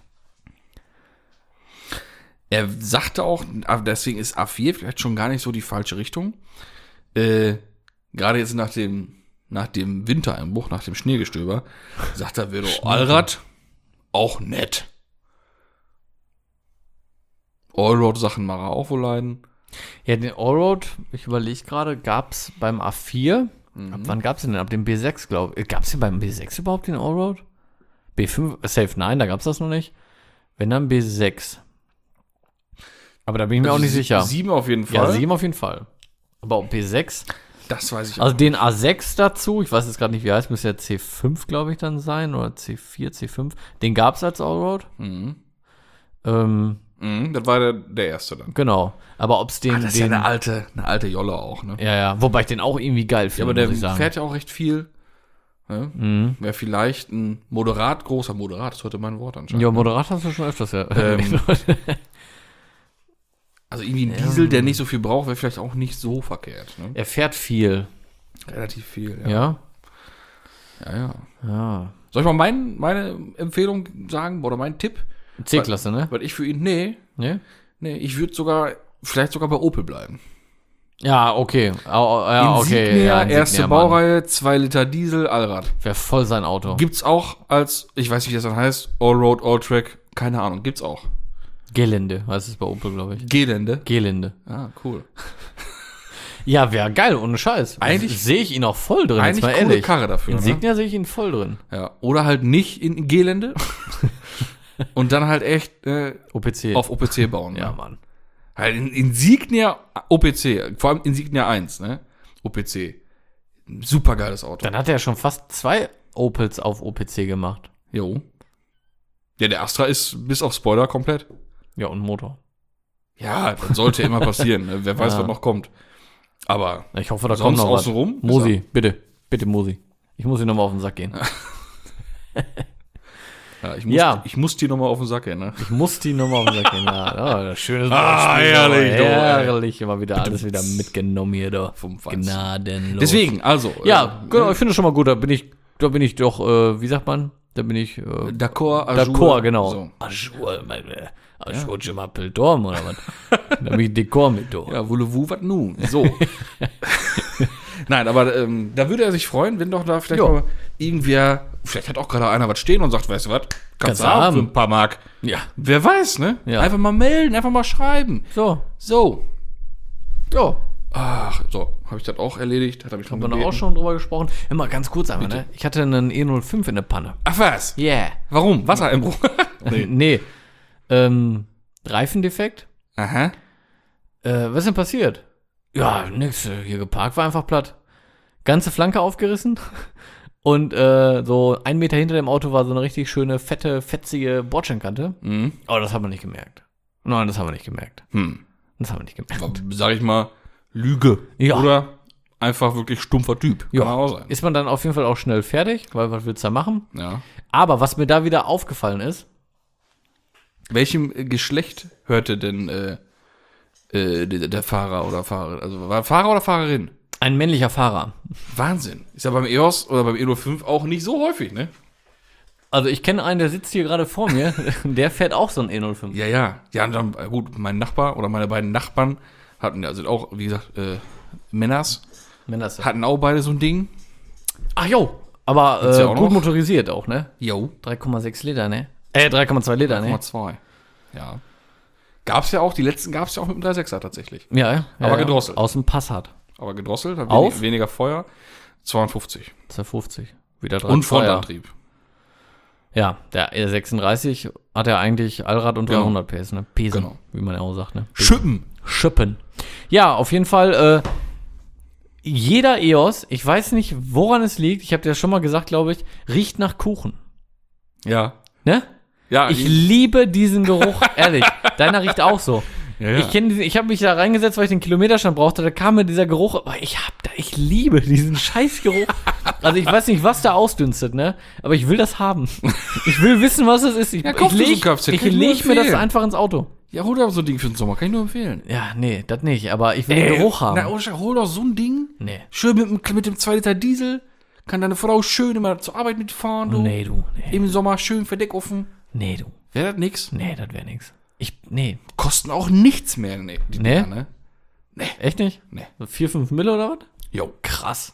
Er sagte auch, aber deswegen ist A vier vielleicht schon gar nicht so die falsche Richtung. Äh, gerade jetzt nach dem, nach dem Wintereinbruch, nach dem Schneegestöber, sagt er, wäre doch Allrad auch nett. Allroad-Sachen mag er auch wohl leiden. Ja, den Allroad, ich überlege gerade, gab es beim A vier, ab wann gab es den denn? Ab dem B sechs, glaube ich. Gab es den beim B sechs überhaupt den Allroad? B fünf, äh, Safe nein, da gab es das noch nicht. Wenn dann B sechs. Aber da bin ich mir auch nicht sie- sicher. Sieben auf jeden Fall. Ja, sieben auf jeden Fall. Aber ob B sechs, Das weiß ich auch. also den A sechs dazu, ich weiß jetzt gerade nicht, wie er heißt, müsste ja C fünf, glaube ich, dann sein, oder C vier, C fünf. Den gab es als Allroad. Mhm. Ähm, Mhm, das war der, der erste dann. genau. Aber ob es den, Ah, das ist den ja eine alte, eine alte Jolle auch, ne? ja, ja, wobei ich den auch irgendwie geil Ja, finde, aber der muss ich sagen. fährt ja auch recht viel. Ne? Mhm. Wäre vielleicht ein moderat großer, moderat ist heute mein Wort anscheinend. Ja, moderat hast du schon öfters ja. Ähm, Also irgendwie ein Diesel, der nicht so viel braucht, wäre vielleicht auch nicht so verkehrt. Ne? Er fährt viel. Relativ viel, ja. Ja? Ja, ja. Ja. Soll ich mal mein, meine Empfehlung sagen oder meinen Tipp? C-Klasse, ne? Weil ich für ihn, nee, Ne? nee, ich würde sogar, vielleicht sogar bei Opel bleiben. Ja, okay. Au, au, ja, okay. Insignia, ja, Insignia, erste Mann. Baureihe, zwei Liter Diesel, Allrad. Wäre voll sein Auto. Gibt's auch als, ich weiß nicht, wie das dann heißt, Allroad, Alltrack, keine Ahnung, gibt's auch. Gelände, heißt es bei Opel, glaube ich. Gelände. Gelände. Ah, cool. Ja, wäre geil, ohne Scheiß. Eigentlich- sehe ich ihn auch voll drin, jetzt Eigentlich mal coole ehrlich. Karre dafür. Ne? Insignia sehe ich ihn voll drin. Ja. Oder halt nicht in Gelände. Und dann halt echt äh, O P C. auf O P C bauen. ja, Ne? Mann. Halt in Insignia O P C, vor allem Insignia eins, ne? O P C. Super geiles Auto. Dann hat er schon fast zwei Opels auf O P C gemacht. Jo. Ja, der Astra ist bis auf Spoiler komplett. Ja, und Motor. Ja, das sollte immer passieren. Ne? Wer weiß, Ja. was noch kommt. Aber Ich hoffe, da sonst kommt noch was. außenrum. Mosi, bitte. Bitte, Mosi. Ich muss ihn nochmal auf den Sack gehen. Ja, ich muss, Ja. ich muss die nochmal auf den Sack gehen, ne? Ich muss die nochmal auf den Sack gehen. Ja, ja schönes Ah, Beispiel, herrlich, aber du, ey. herrlich. Immer wieder alles wieder mitgenommen hier, da. Vom Feinsten. Gnadenlos. Deswegen, also. Ja, äh, genau, ich finde es schon mal gut. Da bin ich, da bin ich doch, äh, wie sagt man? Da bin ich, äh, D'accord, Ajour. d'accord, genau. So. Ajour, meine, Ajour, je m'appelle Dorm, oder was? Da bin ich Dekor mit, du. Ja, voulez-vous, was nun? So. Nein, aber ähm, da würde er sich freuen, wenn doch da vielleicht Jo. mal irgendwer, vielleicht hat auch gerade einer was stehen und sagt, weißt du was, kannst Kannst du du haben haben. für ein paar Mark. Ja. Wer weiß, ne? Ja. Einfach mal melden, einfach mal schreiben. So. So. Ja. Ach, so, habe ich das auch erledigt? Hat er mich drum Haben wir gebeten. auch schon drüber gesprochen. Immer ganz kurz einmal, ne? Ich hatte einen E null fünf in der Panne. Ach was? Yeah. Warum? Wassereinbruch? Nee. nee. Ähm, Reifendefekt. Aha. Äh, was ist denn passiert? Ja, nix. äh, Hier geparkt, war einfach platt. Ganze Flanke aufgerissen. Und äh, so ein Meter hinter dem Auto war so eine richtig schöne, fette, fetzige Bordsteinkante. Mhm. Aber das haben wir nicht gemerkt. Nein, das haben wir nicht gemerkt. Hm. Das haben wir nicht gemerkt. Sag ich mal, Lüge. Ja. Oder einfach wirklich stumpfer Typ. Kann Ja. auch sein. Ist man dann auf jeden Fall auch schnell fertig, weil was willst du da machen? Ja. Aber was mir da wieder aufgefallen ist, Welchem Geschlecht hörte denn äh, äh, der, der Fahrer oder Fahrerin? Also war Fahrer oder Fahrerin? Ein männlicher Fahrer. Wahnsinn. Ist ja beim E O S oder beim E null fünf auch nicht so häufig, ne? Also ich kenne einen, der sitzt hier gerade vor mir. Der fährt auch so ein E null fünf. Ja, ja. Ja, und dann, gut, mein Nachbar oder meine beiden Nachbarn hatten ja, sind auch, wie gesagt, äh, Männers, Männers. hatten auch beide so ein Ding. Ach jo, aber Gibt's äh, ja auch gut noch. motorisiert auch, ne? Jo. drei Komma sechs Liter, ne? Äh, drei Komma zwei Liter, drei ne? Komma zwei. Ja. Gab's ja auch, die letzten gab's ja auch mit dem drei Komma sechser tatsächlich. Ja, ja. Aber ja, gedrosselt. Aus dem Passat. Aber gedrosselt, hat Auf? wenig, weniger Feuer. zweihundertfünfzig. zweihundertfünfzig. Wieder drei Und Komma zwei. Frontantrieb. Ja, der E sechsunddreißig hat ja eigentlich Allrad und Genau. dreihundert P S, ne? Pesen, Genau. wie man ja auch sagt, ne? Schippen. Schippen. Ja, auf jeden Fall, äh, jeder E O S, ich weiß nicht, woran es liegt, ich habe dir das schon mal gesagt, glaube ich, riecht nach Kuchen. Ja. Ne? Ja, Ich liebe diesen Geruch, ehrlich. Deiner riecht auch so. ja, ja. Ich kenne diesen, ich habe mich da reingesetzt, weil ich den Kilometerstand brauchte, da kam mir dieser Geruch, aber ich hab da, ich liebe diesen Scheißgeruch. Also ich weiß nicht, was da ausdünstet, ne? Aber ich will das haben. Ich will wissen, was es ist. Ich, Ja, kauf ich dir so ein leg, Kfz, ich kann ich nur leg mir das empfehlen. einfach ins Auto. Ja, hol doch so ein Ding für den Sommer, kann ich nur empfehlen. Ja, nee, das nicht, aber ich will den Geruch haben. Na, Osha, hol doch so ein Ding. Nee. Schön mit, dem- mit dem zwei Liter Diesel. Kann deine Frau schön immer zur Arbeit mitfahren, du. Nee, du. Nee, Im Sommer schön Verdeck offen. nee du. Wäre das nix? Nee, das wäre nix. Ich, nee. Kosten auch nichts mehr, ne? Die Nee? Dinger, ne? Echt nicht? Nee. So vier, fünf Mille oder was? Jo. Krass.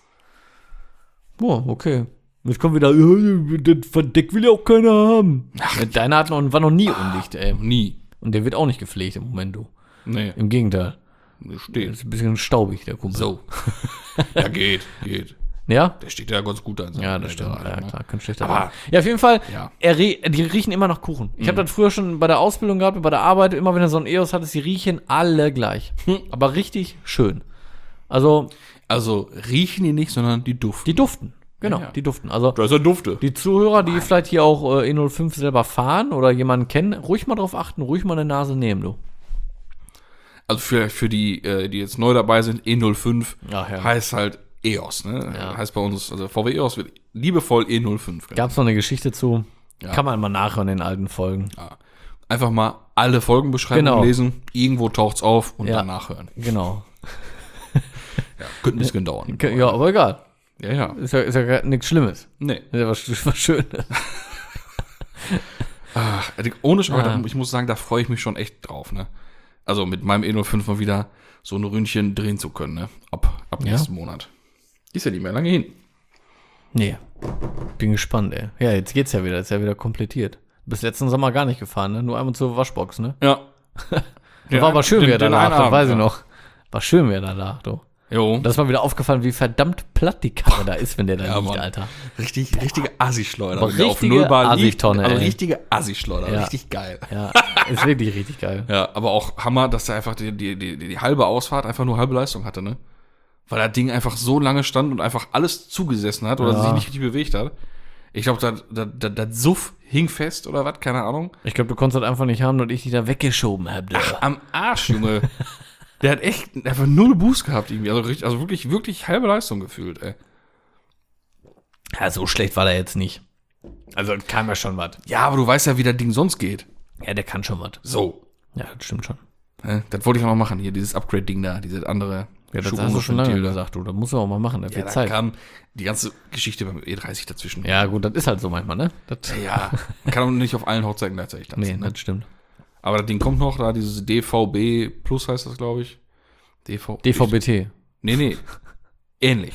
Boah, okay. Jetzt kommt wieder, ja, das Verdeck will ja auch keiner haben. Ach, deiner hat noch, war noch nie undicht, ey. Nie. Und der wird auch nicht gepflegt im Moment, du. Nee. Im Gegenteil. Der Der steht. ist ein bisschen staubig, der Kumpel. So. Ja, geht, geht. Ja? Der steht ja ganz gut da. in seinem Ja, das Alter, stimmt. Ja, ne? klar, kann schlechter Aber- sein. Ja, auf jeden Fall, Ja. er rie- die riechen immer nach Kuchen. Ich habe das früher schon bei der Ausbildung gehabt, bei der Arbeit, immer wenn du so ein E O S hattest, die riechen alle gleich. Aber richtig schön. Also, Also riechen die nicht, sondern die duften. die duften. Genau, Ja, ja. die duften. Also, Da ist er Dufte. die Zuhörer, die vielleicht hier auch äh, E null fünf selber fahren oder jemanden kennen, ruhig mal drauf achten, ruhig mal eine Nase nehmen, du. Also für, für die, äh, die jetzt neu dabei sind, E null fünf Ach ja. heißt halt E O S, ne? Ja. Heißt bei uns, also V W E O S wird liebevoll E null fünf genannt. Gab's noch eine Geschichte zu? Ja. Kann man mal nachhören in den alten Folgen. Ja. Einfach mal alle Folgenbeschreibungen Genau. lesen, irgendwo taucht's auf und Ja. dann nachhören. Genau. Ja, könnte ein bisschen dauern. Ja, aber egal. Ja, ja. Ist ja, ist ja gar nichts Schlimmes. Nee. Ist ja was, was Schönes. Ach, also ohne Scheiß, Ah. ich muss sagen, da freue ich mich schon echt drauf, ne? Also mit meinem E null fünf mal wieder so ein Ründchen drehen zu können, ne? Ab, ab Ja. nächsten Monat. Ist ja nicht mehr lange hin. Nee. Bin gespannt, ey. Ja, jetzt geht's ja wieder. Ist ja wieder komplettiert. Bis letzten Sommer gar nicht gefahren, ne? Nur einmal zur Waschbox, ne? Ja. War aber schön, wie er da lag, das weiß ich ja. noch. War schön, wie er da lag, du. Jo. Das ist mal wieder aufgefallen, wie verdammt platt die Karre da ist, wenn der da Ja, liegt, Mann. Alter. Richtig, richtige Assi-Schleuder. Aber Wenn der auf richtige Nullbar liegt, Assi-Tonne, also ey. richtige Assi-Schleuder. Ja. Richtig geil. Ja, ist wirklich richtig geil. Ja, aber auch Hammer, dass der einfach die, die, die, die halbe Ausfahrt einfach nur halbe Leistung hatte, ne? Weil das Ding einfach so lange stand und einfach alles zugesessen hat oder Ja. sich nicht richtig bewegt hat. Ich glaube, das, das, das, das Suff hing fest oder was, keine Ahnung. Ich glaube, du konntest das einfach nicht haben und ich dich da weggeschoben habe. Am Arsch, Junge. Der hat echt einfach null Boost gehabt irgendwie. Also, richtig, also wirklich, wirklich halbe Leistung gefühlt, ey. Ja, so schlecht war der jetzt nicht. Also kann ja schon was. Ja, aber du weißt ja, wie das Ding sonst geht. Ja, der kann schon was. So. Ja, das stimmt schon. Ne? Das wollte ich auch noch machen, hier, dieses Upgrade-Ding da, diese andere. Ja, das Schub- hast du schon lange Ventil da. gesagt, du. Das musst du auch mal machen, das Ja, wird da Zeit. kam die ganze Geschichte beim E dreißig dazwischen. Ja, gut, das ist halt so manchmal, ne? Das, Ja, man kann auch nicht auf allen Hochzeiten gleichzeitig tanzen. nee, ne? das stimmt. Aber das Ding kommt noch, da dieses D V B Plus heißt das, glaube ich. D V D V B T. Nee, nee. Ähnlich.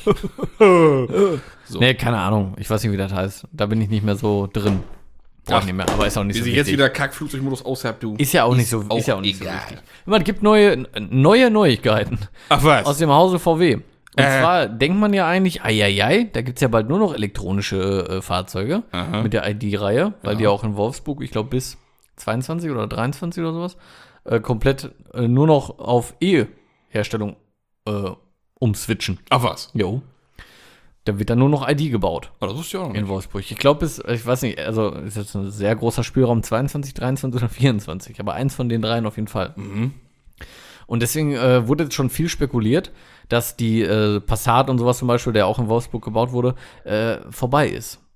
So. Nee, keine Ahnung. Ich weiß nicht, wie das heißt. Da bin ich nicht mehr so drin. Brauch Ach, ich nicht mehr, aber ist auch nicht Wie so sich wichtig. jetzt wieder Kackflugzeugmodus aushabt, du. ist ja auch nicht so, auch ist ja auch nicht egal. so wichtig. Immer, es gibt neue, neue Neuigkeiten Ach was? aus dem Hause V W. Und Äh. zwar denkt man ja eigentlich, eieiei, da gibt es ja bald nur noch elektronische äh, Fahrzeuge Aha. mit der I D-Reihe, weil Ja. die auch in Wolfsburg, ich glaube bis zweiundzwanzig oder dreiundzwanzig oder sowas, äh, komplett äh, nur noch auf E-Herstellung äh, umswitchen. Ach was? Jo. Da wird dann nur noch I D gebaut Oh, das wusste ich auch noch nicht. in Wolfsburg. Ich glaube, bis, ich weiß nicht, also ist jetzt ein sehr großer Spielraum, zweiundzwanzig, dreiundzwanzig oder vierundzwanzig, aber eins von den dreien auf jeden Fall. Mhm. Und deswegen äh, wurde jetzt schon viel spekuliert, dass die äh, Passat und sowas zum Beispiel, der auch in Wolfsburg gebaut wurde, äh, vorbei ist.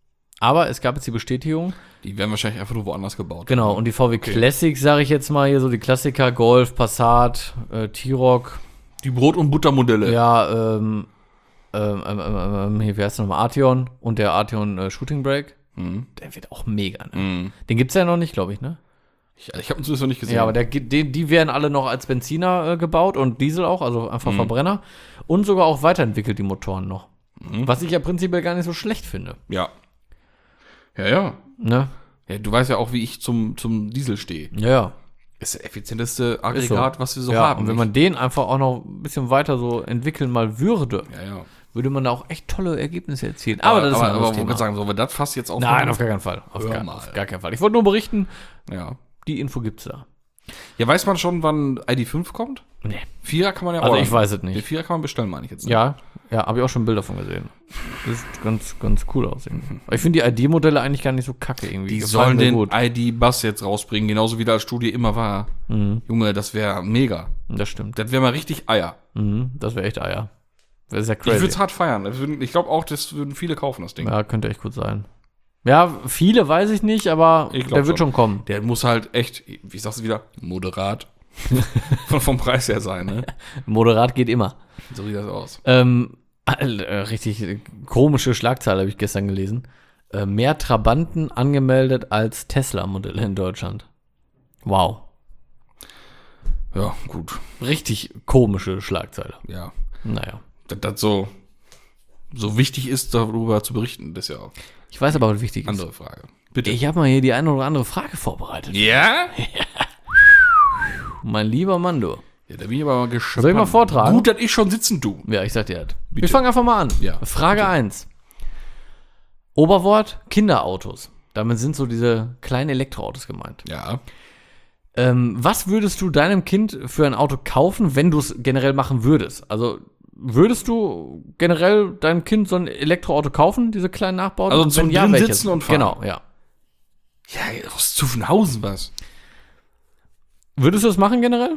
Aber es gab jetzt die Bestätigung. Die werden wahrscheinlich einfach nur woanders gebaut. Genau, und die V W okay. Classics, sage ich jetzt mal hier, so die Klassiker, Golf, Passat, äh, T-Roc. Die Brot- und Buttermodelle. Ja, ähm, ähm, ähm, ähm, hier, wie heißt der nochmal, Arteon und der Arteon äh, Shooting Brake. Mhm. Der wird auch mega, ne? Mhm. Den gibt's ja noch nicht, glaube ich, ne? Ich, ich habe ihn zumindest noch nicht gesehen. Ja, aber der, die, die werden alle noch als Benziner äh, gebaut und Diesel auch, also einfach mhm. Verbrenner. Und sogar auch weiterentwickelt, die Motoren noch. Mhm. Was ich ja prinzipiell gar nicht so schlecht finde. Ja. Ja, ja. Ne? Ja, du weißt ja auch, wie ich zum, zum Diesel stehe. Ja, ja. Ist der effizienteste Aggregat, so. was wir so ja, haben. Und wenn nicht? man den einfach auch noch ein bisschen weiter so entwickeln mal würde, ja, ja. würde man da auch echt tolle Ergebnisse erzielen. Aber, aber das ist aber, ein anderes aber Thema. Ich sagen, sollen wir das fast jetzt auch Nein, auf gar keinen Fall. Auf gar, auf gar keinen Fall. Ich wollte nur berichten, ja. die Info gibt's da. Ja, weiß man schon, wann I D fünf kommt? Nee. Vierer kann man ja Also ordern. ich weiß es nicht. Den Vierer kann man bestellen, meine ich jetzt. Ne? Ja, ja, habe ich auch schon Bilder von gesehen. Das ist ganz, ganz cool aussehen. Aber ich finde die I D-Modelle eigentlich gar nicht so kacke irgendwie. Die Gefallen sollen mir den gut. I D-Bus jetzt rausbringen, genauso wie der als Studie immer war. Mhm. Junge, das wäre mega. Das stimmt. Das wäre mal richtig Eier. Mhm, das wäre echt Eier. Das ist ja Ich crazy. würde es hart feiern. Das würden- Ich glaube auch, das würden viele kaufen, das Ding. Ja, könnte echt gut sein. Ja, viele weiß ich nicht, aber Ich glaub der wird schon. schon kommen. Der muss halt echt, wie sagst du wieder, moderat von, vom Preis her sein, ne? Moderat geht immer. So sieht das aus. Ähm, äh, richtig äh, komische Schlagzeile habe ich gestern gelesen. Äh, mehr Trabanten angemeldet als Tesla-Modelle in Deutschland. Wow. Ja, gut. Richtig komische Schlagzeile. Ja. Naja. Dass das so, so wichtig ist, darüber zu berichten, das ist ja auch Ich weiß aber, was wichtig eine ist. andere Frage. Bitte. Ich habe mal hier die eine oder andere Frage vorbereitet. Ja? Mein lieber Mando. Ja, da bin ich aber mal gespannt. Soll ich mal vortragen? Gut, dass ich schon sitzen tu. Ja, ich sag dir das. Wir Bitte. fangen einfach mal an. Ja, Frage eins. Oberwort, Kinderautos. Damit sind so diese kleinen Elektroautos gemeint. Ja. Ähm, was würdest du deinem Kind für ein Auto kaufen, wenn du es generell machen würdest? Also würdest du generell deinem Kind so ein Elektroauto kaufen, diese kleinen Nachbauten? Also Und zum wenn ja, drin welches? sitzen und fahren. Genau, ja. Ja, aus Zuffenhausen was. Würdest du das machen generell?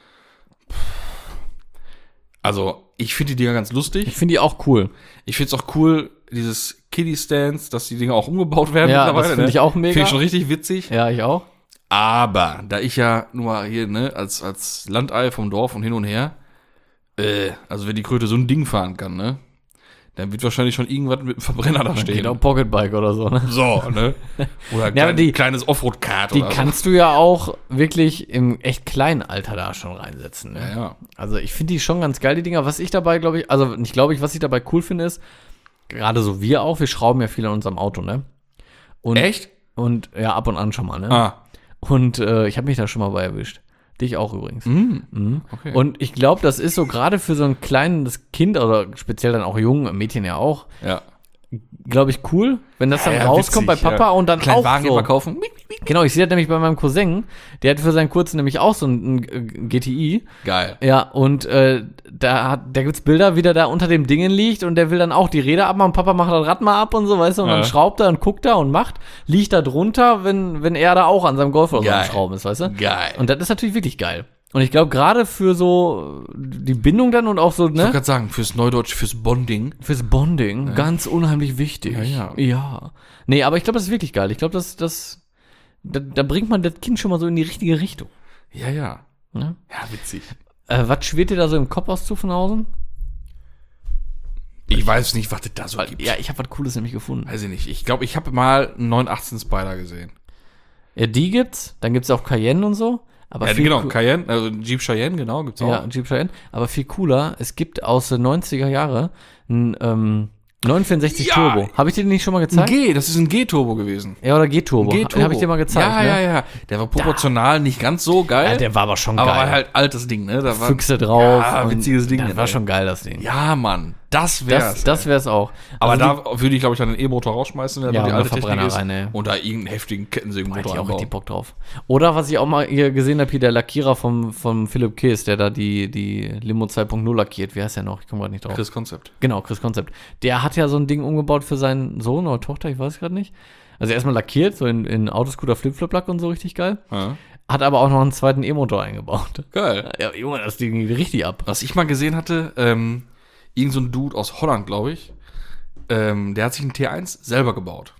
Also, ich finde die Dinger ganz Ich lustig. finde die auch cool. Ich finde es auch cool, dieses Kiddie-Stands, dass die Dinger auch umgebaut werden Ja, mittlerweile. das finde ne? ich auch mega. Finde ich schon richtig witzig. Ja, ich auch. Aber, da ich ja nur mal hier, ne, als, als Landei vom Dorf und hin und her, äh, also wenn die Kröte so ein Ding fahren kann, ne, dann wird wahrscheinlich schon irgendwas mit dem Verbrenner da stehen. Genau, Pocketbike oder so, ne? So, ne? Oder ein Ja, klein, die- kleines Offroad-Kart Die oder kannst du ja auch wirklich im echt kleinen Alter da schon reinsetzen. so. Ne? Ja, ja. Also ich finde die schon ganz geil, die Dinger. Was ich dabei, glaube ich, also nicht glaube ich, was ich dabei cool finde, ist, gerade so wir auch, wir schrauben ja viel an unserem Auto, ne? Und, Echt? Und ja, ab und an schon mal, ne? Ah. Und äh, ich habe mich da schon mal bei erwischt. Dich auch übrigens. Mhm. Mhm. Okay. Und ich glaube, das ist so gerade für so ein kleines Kind oder speziell dann auch jung, Mädchen ja auch, Ja. glaube ich, cool, wenn das dann Ja, rauskommt witzig, bei Papa ja. und dann Kleinen auch Wagen so. immer kaufen. Genau, ich sehe das nämlich bei meinem Cousin, der hat für seinen Kurzen nämlich auch so ein, ein G T I. Geil. Ja, und äh, da, hat, da gibt's Bilder, wie der da unter dem Dingen liegt und der will dann auch die Räder abmachen. Papa macht das Rad mal ab und so, weißt du, und Ja. dann schraubt er und guckt er und macht, liegt da drunter, wenn, wenn er da auch an seinem Golf oder so am Geil. Schrauben ist, weißt du? Geil. Und das ist natürlich wirklich geil. Und ich glaube, gerade für so die Bindung dann und auch so, Ich wollte ne? gerade sagen, fürs Neudeutsch, fürs Bonding. Fürs Bonding, ganz unheimlich wichtig. Ja, ja. Ja. Nee, aber ich glaube, das ist wirklich geil. Ich glaube, das, das, da, da bringt man das Kind schon mal so in die richtige Richtung. Ja, ja. Ne? Ja, witzig. Äh, was schwirrt dir da so im Kopf aus Zuffenhausen? Ich weiß nicht, was es da so gibt. Ja, ich habe was Cooles nämlich gefunden. Weiß ich nicht. Ich glaube, ich habe mal einen neun achtzehn Spider gesehen. Ja, die gibt's. Dann gibt's auch Cayenne und so. Aber Ja, viel genau, coo- Cayenne, also Jeep Cheyenne, genau, gibt's auch. Ja, Jeep Cheyenne. Aber viel cooler, es gibt aus den neunziger Jahre ein ähm, neunhundertvierundsechzig Ja. Turbo. Habe ich dir den nicht schon mal Ein gezeigt? G, das ist ein G-Turbo gewesen. Ja, oder G-Turbo. Ein G-Turbo. Habe ich dir mal gezeigt. Ja, ne? ja, ja. Der war proportional nicht ganz so geil. Ja, der war aber schon aber geil. war halt altes Ding, ne? Da war, Füchse drauf. Ja, und witziges Ding. Das war ey. schon geil, das Ding. Ja, Mann. Das wär's. das das ey. wär's auch. aber Also da würde ich, glaube ich, dann den E-Motor rausschmeißen, wenn Ja, da die und alte einen Technik Verbrenner ist. rein, ey. Und da irgendeinen heftigen die, hätte Kettensägenmotor ich auch einbauen. richtig Bock drauf. Oder was ich auch mal hier gesehen habe, hier der Lackierer vom, vom Philipp Kees, der da die, die Limo zwei Punkt null lackiert. Wie heißt der noch? Ich komme gerade nicht drauf. Chris Concept. Genau, Chris Concept. Der hat ja so ein Ding umgebaut für seinen Sohn oder Tochter, ich weiß gerade nicht. Also erstmal lackiert, so in, in Autoscooter Flip-Flip-Lack und so richtig geil. Ja. Hat aber auch noch einen zweiten E-Motor eingebaut. Geil. Ja, Junge, das Ding geht richtig ab. Was ich mal gesehen hatte, ähm, irgend so ein Dude aus Holland, glaube ich, ähm, der hat sich einen T eins selber gebaut.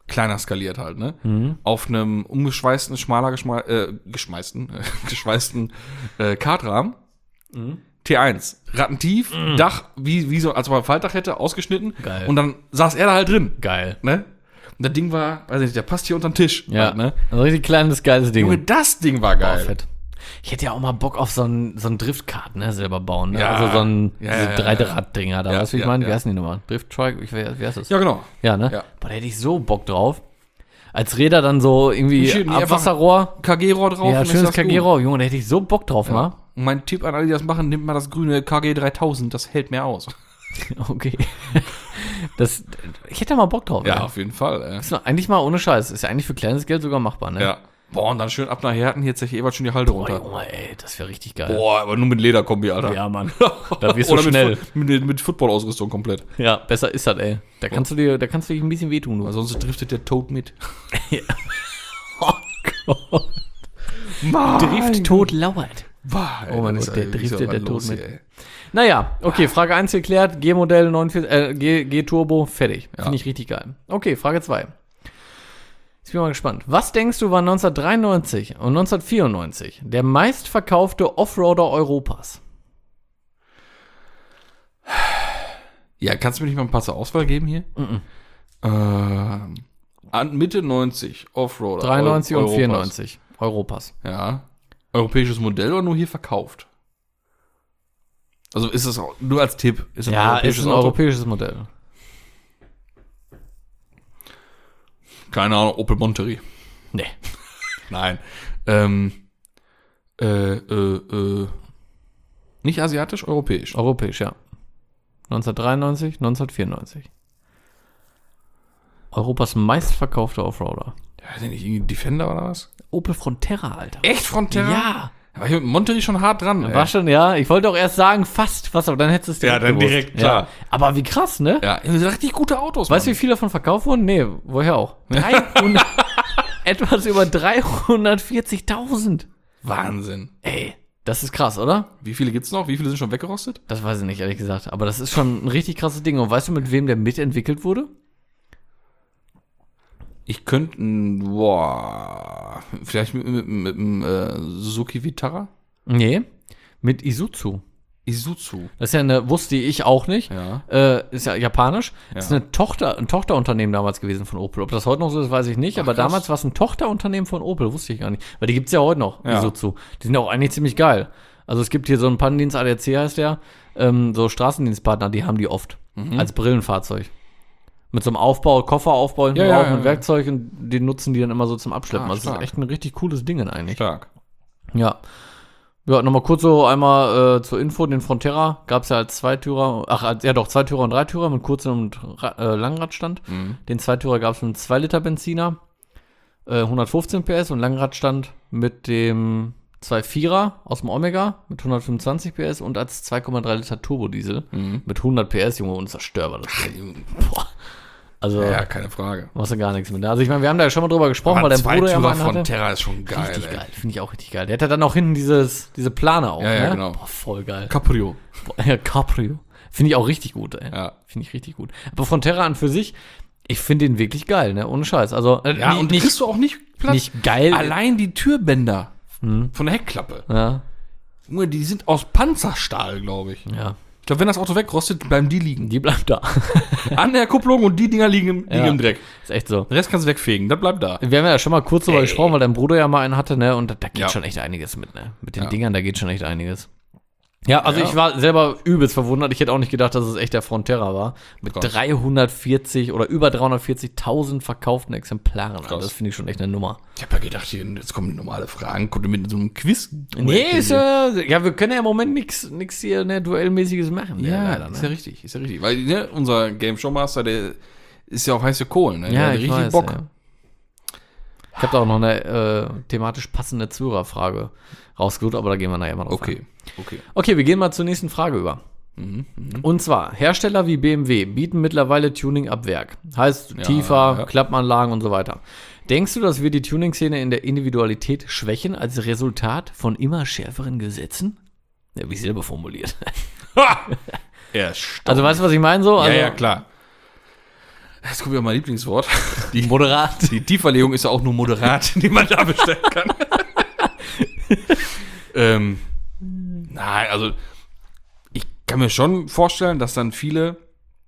kleiner skaliert halt, ne? Mhm. Auf einem umgeschweißten, schmaler, geschmei äh, geschmeißten, äh, geschweißten äh, Kartrahmen. Mhm. T eins, rattentief, Mhm. Dach, wie, wie so, als ob man ein Faltdach hätte, ausgeschnitten. Geil. Und dann saß er da halt drin, Geil. ne? Und das Ding war, weiß ich nicht, der passt hier unter den Tisch. Ja, halt, ne? ein richtig kleines, geiles Ding. Junge, das Ding war Boah, geil. fett. Ich hätte ja auch mal Bock auf so ein, so ein Driftkart, ne, selber bauen. Ne? Ja. Also so ein Ja, diese ja, ja, Dreidrad-Dinger da. Ja, weißt du, wie ich ja, meine? Wie ja. heißen die nochmal? Drift-Trike? Ich- Wie wie heißt das? Ja, genau. Ja, ne? Ja. Boah, da hätte ich so Bock drauf. Als Räder dann so irgendwie Schön, einfach Abwasserrohr. K G-Rohr drauf. Ja, und schönes ist das K gut. G-Rohr. Junge, da hätte ich so Bock drauf, Ja. mal. Und mein Tipp an alle, die das machen, nimmt mal das grüne K G dreitausend, das hält mehr aus. Okay. Das, ich hätte da mal Bock drauf. Ja, ey. auf jeden Fall. Äh. Ist doch eigentlich mal ohne Scheiß. Ist ja eigentlich für kleines Geld sogar machbar, ne? Ja. Boah, und dann schön ab nach Herten, hier zeche Ewald schon die Halde Boah, runter. Junge, ey, das wäre richtig geil. Boah, aber nur mit Lederkombi, Alter. Ja, Mann. Da wirst du Oder schnell. Mit, Fu- mit, mit Football-Ausrüstung komplett. Ja, besser ist das, ey. Da kannst du dir, da kannst du dich ein bisschen wehtun, du. Weil sonst driftet der Tod mit. Oh Gott. Mann. Drift tot lauert. Boah, Oh Mann, was- ist der ey, wie ist driftet aber der Tod los mit. hier, ey? Naja, okay, Frage eins geklärt. G-Modell neunundvierzig, äh, G, G-Turbo, fertig. Ja. Finde ich richtig geil. Okay, Frage zwei. Jetzt bin ich mal gespannt. Was denkst du, war neunzehnhundertdreiundneunzig und neunzehnhundertvierundneunzig der meistverkaufte Offroader Europas? Ja, kannst du mir nicht mal ein paar zur Auswahl geben hier? Mhm. Ähm, an Mitte neunzig Offroader. dreiundneunzig und Europas. vierundneunzig Europas. Ja. Europäisches Modell oder nur hier verkauft? Also ist es auch, nur als Tipp, ist es Ja, ist ein Auto? europäisches Modell. Keine Ahnung, Opel Monterey. Nee. Nein. Ähm, äh, äh, äh, nicht asiatisch, europäisch. Europäisch, ja. neunzehnhundertdreiundneunzig, neunzehnhundertvierundneunzig. Europas meistverkaufter Offroader. Ja, ist ja nicht irgendwie Defender oder was? Opel Frontera, Alter. Echt Frontera? Ja. Da war ich mit Monterey schon hart dran. ey. War schon, ja. Ich wollte auch erst sagen, fast was, aber dann hättest du es Ja, dann gewusst. direkt, klar. Ja. Aber wie krass, ne? Ja, das sind richtig gute Autos, Weißt du, wie Mann. viele davon verkauft wurden? Nee, woher auch? dreihundert, etwas über dreihundertvierzigtausend. Wahnsinn. Ey, das ist krass, oder? Wie viele gibt's noch? Wie viele sind schon weggerostet? Das weiß ich nicht, ehrlich gesagt. Aber das ist schon ein richtig krasses Ding. Und weißt du, mit wem der mitentwickelt wurde? Ich könnte, boah, vielleicht mit, mit, mit, mit äh, Suzuki Vitara? Nee, mit Isuzu. Isuzu. Das ist ja eine, wusste ich auch nicht. Ja. Äh, ist ja japanisch. Ja. Ist eine Tochter, ein Tochterunternehmen damals gewesen von Opel. Ob das heute noch so ist, weiß ich nicht. Ach, aber krass. damals war es ein Tochterunternehmen von Opel, wusste ich gar nicht. Weil die gibt's ja heute noch, Ja. Isuzu. Die sind ja auch eigentlich ziemlich geil. Also es gibt hier so einen Pannendienst, A D A C heißt der, ähm, so Straßendienstpartner, die haben die oft. Mhm. Als Brillenfahrzeug. Mit so einem Aufbau, Kofferaufbau hinten Ja, ja, drauf ja, mit ja. Werkzeug und den nutzen die dann immer so zum Abschleppen. Ah, also das ist stark. echt ein richtig cooles Ding eigentlich. Stark. Ja. Ja, nochmal kurz so einmal äh, zur Info, den Frontera gab es ja als Zweitürer, ach, als, ja doch, Zweitürer und Dreitürer mit kurzem und Ra äh, Langradstand. Mhm. Den Zweitürer gab es mit einem zwei Liter Benziner, äh, hundertfünfzehn P S und Langradstand mit dem zwei Komma vierer aus dem Omega mit hundertfünfundzwanzig P S und als zwei Komma drei Liter Turbodiesel Mhm. mit hundert P S, Junge, unzerstörbar. Das Ding. Boah. Also, Ja, keine Frage. machst du gar nichts mit. Also ich meine, wir haben da ja schon mal drüber gesprochen, Aber weil dein Bruder ja mal Zweitürer einen von hatte. Terra ist schon geil, Richtig ey. geil, finde ich auch richtig geil. Der hat ja dann auch hinten dieses, diese Plane auch, Ja, ja, ne? genau. Boah, voll geil. Caprio. Boah, ja, Caprio. Finde ich auch richtig gut, ey. Ja. Finde ich richtig gut. Aber Frontera an für sich, ich finde den wirklich geil, ne? Ohne Scheiß. Also, äh, Ja, nicht, und nicht, kriegst du auch nicht Platz. nicht geil. Allein die Türbänder Hm, von der Heckklappe. ja, Junge, die sind aus Panzerstahl, glaube ich. ja. Ich glaube, wenn das Auto wegrostet, bleiben die liegen. Die bleibt da. An der Kupplung und die Dinger liegen, im- liegen Ja. im Dreck. Ist echt so. Den Rest kannst du wegfegen, das bleibt da. Wir haben ja schon mal kurz darüber Ey. gesprochen, weil dein Bruder ja mal einen hatte, ne? Und da, da geht Ja. schon echt einiges mit, ne? Mit den Ja. Dingern, da geht schon echt einiges. Ja, also Ja. ich war selber übelst verwundert. Ich hätte auch nicht gedacht, dass es echt der Frontera war. Mit Krass. dreihundertvierzig oder über dreihundertvierzigtausend verkauften Exemplaren. Also Krass. das finde ich schon echt eine Nummer. Ich habe ja gedacht, hier, jetzt kommen normale Fragen. Kommt ihr mit so einem Quiz? Nee, ist ja, ja, wir können ja im Moment nichts nix hier, ne, Duellmäßiges machen. Ja, leider, ist ne? ja richtig, ist ja richtig. Weil ne, unser Game Show Master, der ist ja auf heiße Kohlen. Ne? Der Ja, hat ich richtig weiß, Bock. ja. Ich habe da auch noch eine äh, thematisch passende Zuhörerfrage rausgesucht, aber da gehen wir nachher mal drauf ein. Okay, okay. Okay, wir gehen mal zur nächsten Frage über. Mhm, mhm. Und zwar, Hersteller wie B M W bieten mittlerweile Tuning ab Werk. Heißt Ja, tiefer, ja. Klappanlagen und so weiter. Denkst du, dass wir die Tuning-Szene in der Individualität schwächen als Resultat von immer schärferen Gesetzen? Ja, wie selber formuliert. Er ist Also weißt du, was ich meine so? Ja, Also, ja, klar. Jetzt kommt wieder mein Lieblingswort. Die, Moderat. die Tiefverlegung ist ja auch nur moderat, die man da bestellen kann. ähm, nein, also ich kann mir schon vorstellen, dass dann viele,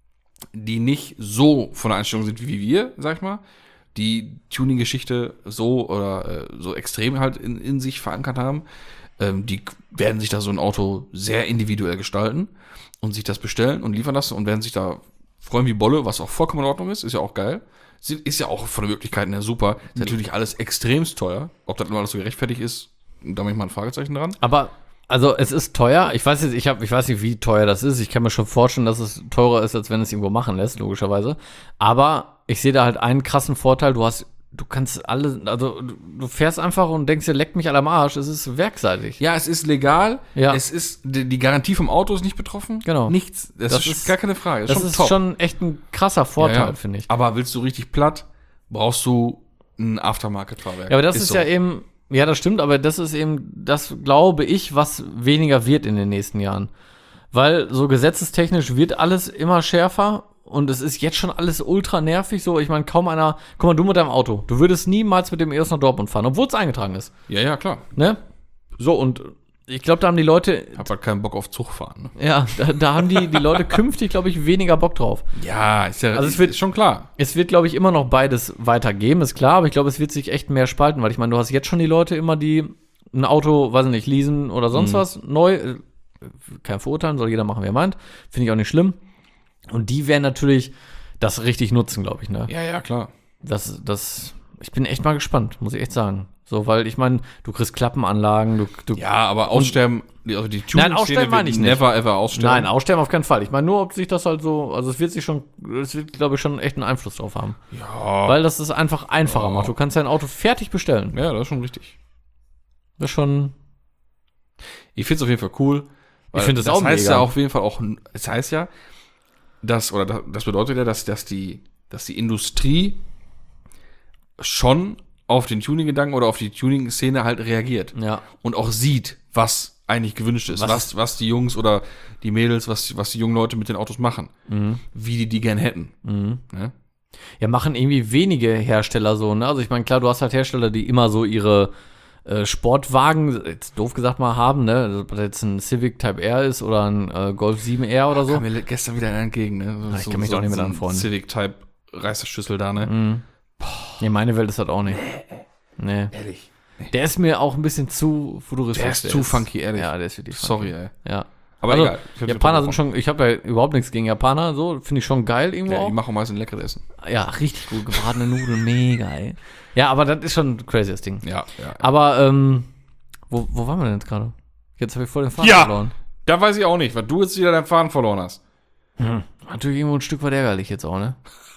die nicht so von der Einstellung sind wie wir, sag ich mal, die Tuning-Geschichte so oder äh, so extrem halt in, in sich verankert haben, ähm, die werden sich da so ein Auto sehr individuell gestalten und sich das bestellen und liefern lassen und werden sich da freuen wie Bolle, was auch vollkommen in Ordnung ist, ist ja auch geil. Ist ja auch von den Möglichkeiten her super. Ist natürlich alles extremst teuer. Ob das immer alles so gerechtfertigt ist, da mache ich mal ein Fragezeichen dran. Aber, also es ist teuer. Ich weiß jetzt, ich habe, ich weiß nicht, wie teuer das ist. Ich kann mir schon vorstellen, dass es teurer ist, als wenn es irgendwo machen lässt, logischerweise. Aber ich sehe da halt einen krassen Vorteil. Du hast, du kannst alle, also du fährst einfach und denkst dir, leck mich alle am Arsch. Es ist werkseitig. Ja, es ist legal. Ja. Es ist, die, die Garantie vom Auto ist nicht betroffen. Genau. Nichts. Das, Das ist, ist- gar keine Frage. Das schon ist top. schon echt ein krasser Vorteil, Ja, ja. finde ich. Aber willst du richtig platt, brauchst du ein Aftermarket-Fahrwerk. Ja, aber das ist, so. ja eben, ja, das stimmt, aber das ist eben, das glaube ich, was weniger wird in den nächsten Jahren. Weil so gesetzestechnisch wird alles immer schärfer und es ist jetzt schon alles ultra nervig. So, ich meine, kaum einer, guck mal, du mit deinem Auto, du würdest niemals mit dem E O S nach Dortmund fahren, obwohl es eingetragen ist. Ja, ja, klar. Ne? So, und ich glaube, da haben die Leute, Hab halt keinen Bock auf Zug fahren. Ne? ja, da, da haben die, die Leute künftig, glaube ich, weniger Bock drauf. Ja, ist ja Also es wird- ist schon klar. Es wird, glaube ich, immer noch beides weitergeben, ist klar, aber ich glaube, es wird sich echt mehr spalten, weil ich meine, du hast jetzt schon die Leute immer, die ein Auto, weiß ich nicht, leasen oder sonst was, neu, äh, kein Verurteilen, soll jeder machen, wie er meint, finde ich auch nicht schlimm. Und die werden natürlich das richtig nutzen, glaube ich, ne? Ja, ja, klar. Das, das, ich bin echt mal gespannt, muss ich echt sagen. So, weil ich meine, du kriegst Klappenanlagen, du, du Ja, aber aussterben, also die Nein, aussterben wird meine ich nicht. never ever aussterben. Nein, aussterben auf keinen Fall. Ich meine nur, ob sich das halt so, also es wird sich schon, es wird, glaube ich, schon echt einen Einfluss drauf haben. Ja. Weil das es einfach einfacher Ja. macht. Du kannst dein Auto fertig bestellen. Ja, das ist schon richtig. Das ist schon, Ich finde es auf jeden Fall cool. weil Ich finde es das auch heißt mega. ja auf jeden Fall auch, es heißt ja, dass, oder das- das bedeutet ja, dass, dass, die, dass die Industrie schon auf den Tuning-Gedanken oder auf die Tuning-Szene halt reagiert. ja. Und auch sieht, was eigentlich gewünscht ist, Was was, was, die Jungs oder die Mädels, was, was die jungen Leute mit den Autos machen, wie die die gern hätten. Ne? Ja, machen irgendwie wenige Hersteller so, ne? Also ich meine, klar, du hast halt Hersteller, die immer so ihre äh, Sportwagen, jetzt doof gesagt mal, haben, ne? Also, ob das jetzt ein Civic Type R ist oder ein äh, Golf sieben R oder so. Kam mir gestern wieder einer entgegen, ne? So, Ah, ich kann mich doch nicht mit so ein anfreunden. Civic-Type Reißerschüssel da, ne? Nee, meine Welt ist das auch nicht. Nee. Ehrlich. Der ist mir auch ein bisschen zu futuristisch. Der ist zu funky, ehrlich. Ja, der ist wirklich funky. Sorry, ey. Ja. Aber also, egal. Ich hab's Japaner sind mitbekommen. schon, ich habe ja überhaupt nichts gegen Japaner, so, finde ich schon geil irgendwo Ja, die auch. machen meistens leckeres Essen. Ja, richtig gut, gebratene Nudeln, mega, ey. Ja, aber das ist schon ein crazyes Ding. Ja, ja. Aber, ähm, wo, wo waren wir denn jetzt gerade? Jetzt habe ich voll den Faden Ja! verloren. Da weiß ich auch nicht, weil du jetzt wieder deinen Faden verloren hast. Natürlich irgendwo ein Stück weit ärgerlich jetzt auch, ne?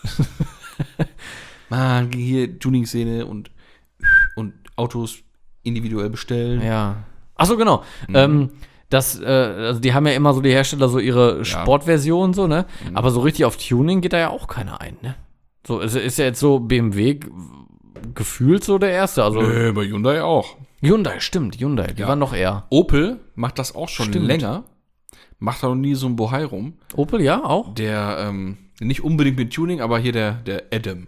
Man, hier Tuning-Szene und, und Autos individuell bestellen. Ja. Ach so, genau. Mhm. Ähm, das, äh, also die haben ja immer so die Hersteller so ihre Sportversion so, ne? Mhm. Aber so richtig auf Tuning geht da ja auch keiner ein, ne? So, es ist ja jetzt so B M W g- gefühlt so der erste. Also Nö, bei Hyundai auch. Hyundai, stimmt, Hyundai, die Ja. waren noch eher. Opel macht das auch schon Stimmt. länger. Macht da noch nie so ein Bohai rum. Opel, ja, auch. Der, ähm, nicht unbedingt mit Tuning, aber hier der, der Adam.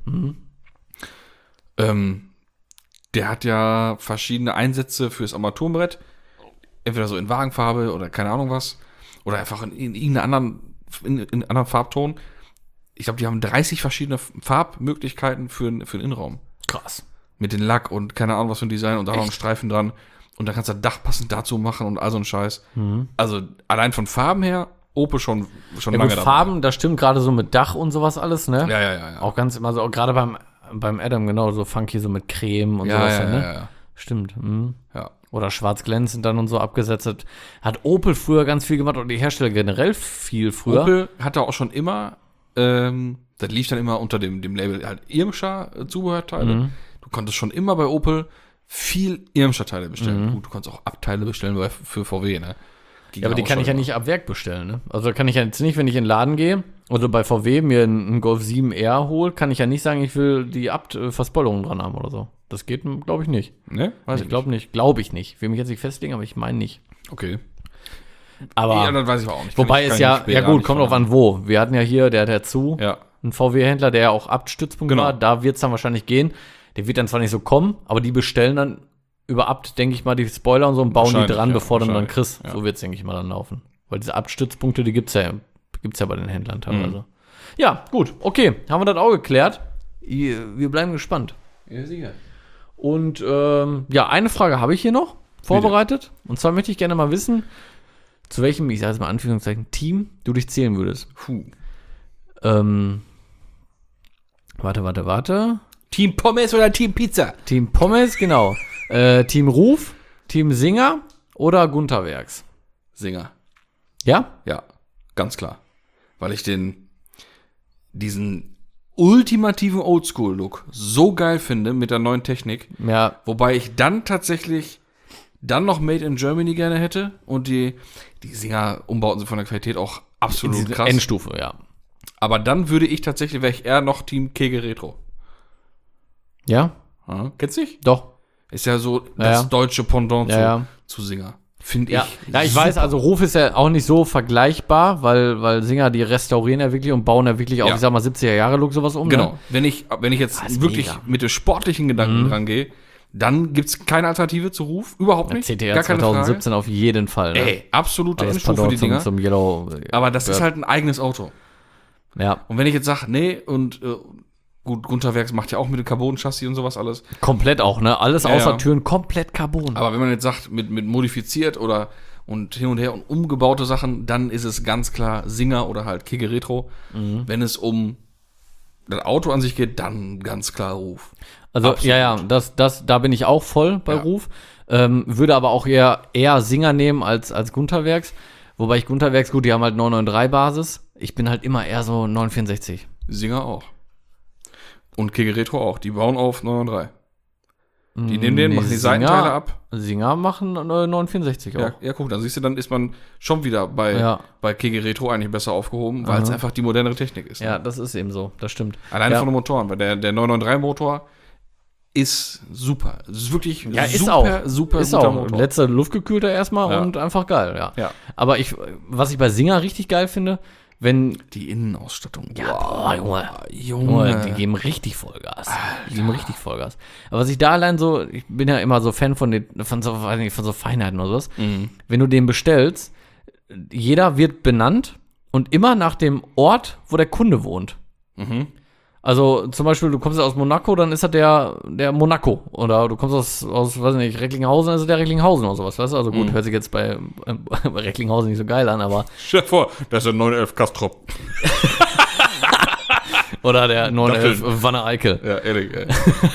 Ähm, der hat ja verschiedene Einsätze fürs Armaturenbrett. Entweder so in Wagenfarbe oder keine Ahnung was. Oder einfach in, in irgendeiner anderen, in, in anderen Farbton. Ich glaube, die haben dreißig verschiedene Farbmöglichkeiten für, für den Innenraum. Krass. Mit den Lack und keine Ahnung was für ein Design und da noch einen Echt? Streifen dran. Und dann kannst du das Dach passend dazu machen und all so ein Scheiß. Mhm. Also allein von Farben her, Opel schon, schon Ja, lange gut, dabei. Farben, das stimmt gerade so mit Dach und sowas alles, ne? Ja, ja, ja. ja. Auch ganz immer so, auch gerade beim, beim Adam, genau, so funky, so mit Creme und ja, sowas, ja, dann, ja, ne? ja, ja. Stimmt. Mhm. ja. Oder schwarz glänzend dann und so abgesetzt. Hat, hat Opel früher ganz viel gemacht und die Hersteller generell viel früher. Opel hatte auch schon immer, ähm, das lief dann immer unter dem, dem Label halt Irmscher äh, Zubehörteile. Mhm. Du konntest schon immer bei Opel viel Irmscher Teile bestellen. Mhm. Gut, du konntest auch Abteile bestellen bei, für V W, ne? Ging Ja, aber die auch kann schon ich ja immer. nicht ab Werk bestellen, ne? Also da kann ich ja jetzt nicht, wenn ich in den Laden gehe oder bei V W mir einen Golf sieben R hole, kann ich ja nicht sagen, ich will die Abt-Verspoilungen dran haben oder so. Das geht, glaube ich, nicht. Ne? Weiß Also ich glaube nicht. Glaube ich nicht. Ich will mich jetzt nicht festlegen, aber ich meine nicht. Okay. Aber Ja, dann weiß ich aber auch nicht. Kann wobei ich- es kann ja, ich ja später gut, nicht kommt drauf von- an wo. Wir hatten ja hier, der hat ja zu. Ja. ein V W-Händler, der ja auch Abt-Stützpunkt Genau. war, da wird es dann wahrscheinlich gehen. Der wird dann zwar nicht so kommen, aber die bestellen dann über Abt, denke ich mal, die Spoiler und so und bauen die Wahrscheinlich, dran, ja, bevor du dann wahrscheinlich, kriegst. ja. So wird es, denke ich mal, dann laufen. Weil diese Abt-Stützpunkte, die gibt's ja, gibt's ja bei den Händlern teilweise. Mhm. Ja, gut, okay, haben wir das auch geklärt. Wir bleiben gespannt. Ja, sicher. Und ähm, ja, eine Frage habe ich hier noch vorbereitet. Bitte. Und zwar möchte ich gerne mal wissen, zu welchem, ich sage jetzt mal Anführungszeichen, Team du dich zählen würdest. Puh. Ähm, warte, warte, warte. Team Pommes oder Team Pizza? Team Pommes, genau. äh, Team Ruf, Team Singer oder Gunter Werks? Singer. Ja? Ja, ganz klar. Weil ich den, diesen ultimativen Oldschool-Look so geil finde mit der neuen Technik. Ja. Wobei ich dann tatsächlich dann noch Made in Germany gerne hätte und die, die Singer-Umbauten sind von der Qualität auch absolut Diese krass. Endstufe, ja. Aber dann würde ich tatsächlich, wäre ich eher noch Team Kegel Retro. Ja? Ja, kennst du dich? Doch. Ist ja so Ja, das ja. deutsche Pendant Ja, zu, ja. zu Singer. Finde Ja, ich. ja, ich super. weiß, also Ruf ist ja auch nicht so vergleichbar, weil, weil Singer, die restaurieren ja wirklich und bauen ja wirklich auch, Ja. ich sag mal, siebziger-Jahre-Look sowas um. Genau. Ne? Wenn ich, wenn ich jetzt Ah, ist wirklich mega. mit den sportlichen Gedanken Mhm. dran gehe, dann gibt es keine Alternative zu Ruf. Überhaupt Ja, nicht. C T R Gar keine zwanzig Frage. siebzehn auf jeden Fall. Ne? Ey, absolute Also das Endstufe, die Pendant zum, Dinger. zum Yellow. Aber das ist Ja. halt ein eigenes Auto. Ja, Und wenn ich jetzt sage, nee, und äh, gut, Gunter Werks macht ja auch mit dem Carbon-Chassis und sowas alles. komplett auch, ne? Alles Ja, außer ja. Türen, komplett Carbon. Aber wenn man jetzt sagt, mit, mit modifiziert oder und hin und her und umgebaute Sachen, dann ist es ganz klar Singer oder halt Kegel Retro. Mhm. Wenn es um das Auto an sich geht, dann ganz klar Ruf. Also, Absolut. ja, ja, das, das, da bin ich auch voll bei Ja. Ruf. Ähm, würde aber auch eher, eher Singer nehmen als, als Gunter Werks. Wobei ich Gunter Werks, gut, die haben halt neun neun drei Basis. Ich bin halt immer eher so neun vierundsechzig. Singer auch. Und Kegel Retro auch. Die bauen auf neun neun drei. Die nehmen den, Nee, machen die Singer- Seitenteile ab. Singer machen äh, neun vierundsechzig auch. Ja, ja, guck, dann siehst du, dann ist man schon wieder bei, Ja. bei Kegel Retro eigentlich besser aufgehoben, weil es Aha. einfach die modernere Technik ist. Ja, das ist eben so, das stimmt. Alleine ja. von den Motoren, weil der, der neun neun drei Motor ist super. Es ist wirklich Ja, ist super, auch. super ist guter auch. Motor. Letzte luftgekühlter erstmal Ja. und einfach geil, ja. Ja. Aber ich, was ich bei Singer richtig geil finde, wenn, Die Innenausstattung. Ja, Wow, boah, Junge. Junge. Junge, die geben richtig Vollgas. Die geben richtig Vollgas. Aber was ich da allein so, ich bin ja immer so Fan von, den, von, so, weiß nicht, von so Feinheiten oder sowas. Mhm. Wenn du den bestellst, jeder wird benannt und immer nach dem Ort, wo der Kunde wohnt. Mhm. Also zum Beispiel, du kommst aus Monaco, dann ist das der, der Monaco. Oder du kommst aus, aus weiß nicht, Recklinghausen, dann ist es der Recklinghausen oder sowas, weißt du? Also gut, Mhm. hört sich jetzt bei, äh, bei Recklinghausen nicht so geil an, aber. Stell dir vor, das ist der neun elf Kastrop. Oder der neun elf Datteln. Wanne Eickel. Ja, ehrlich, ey.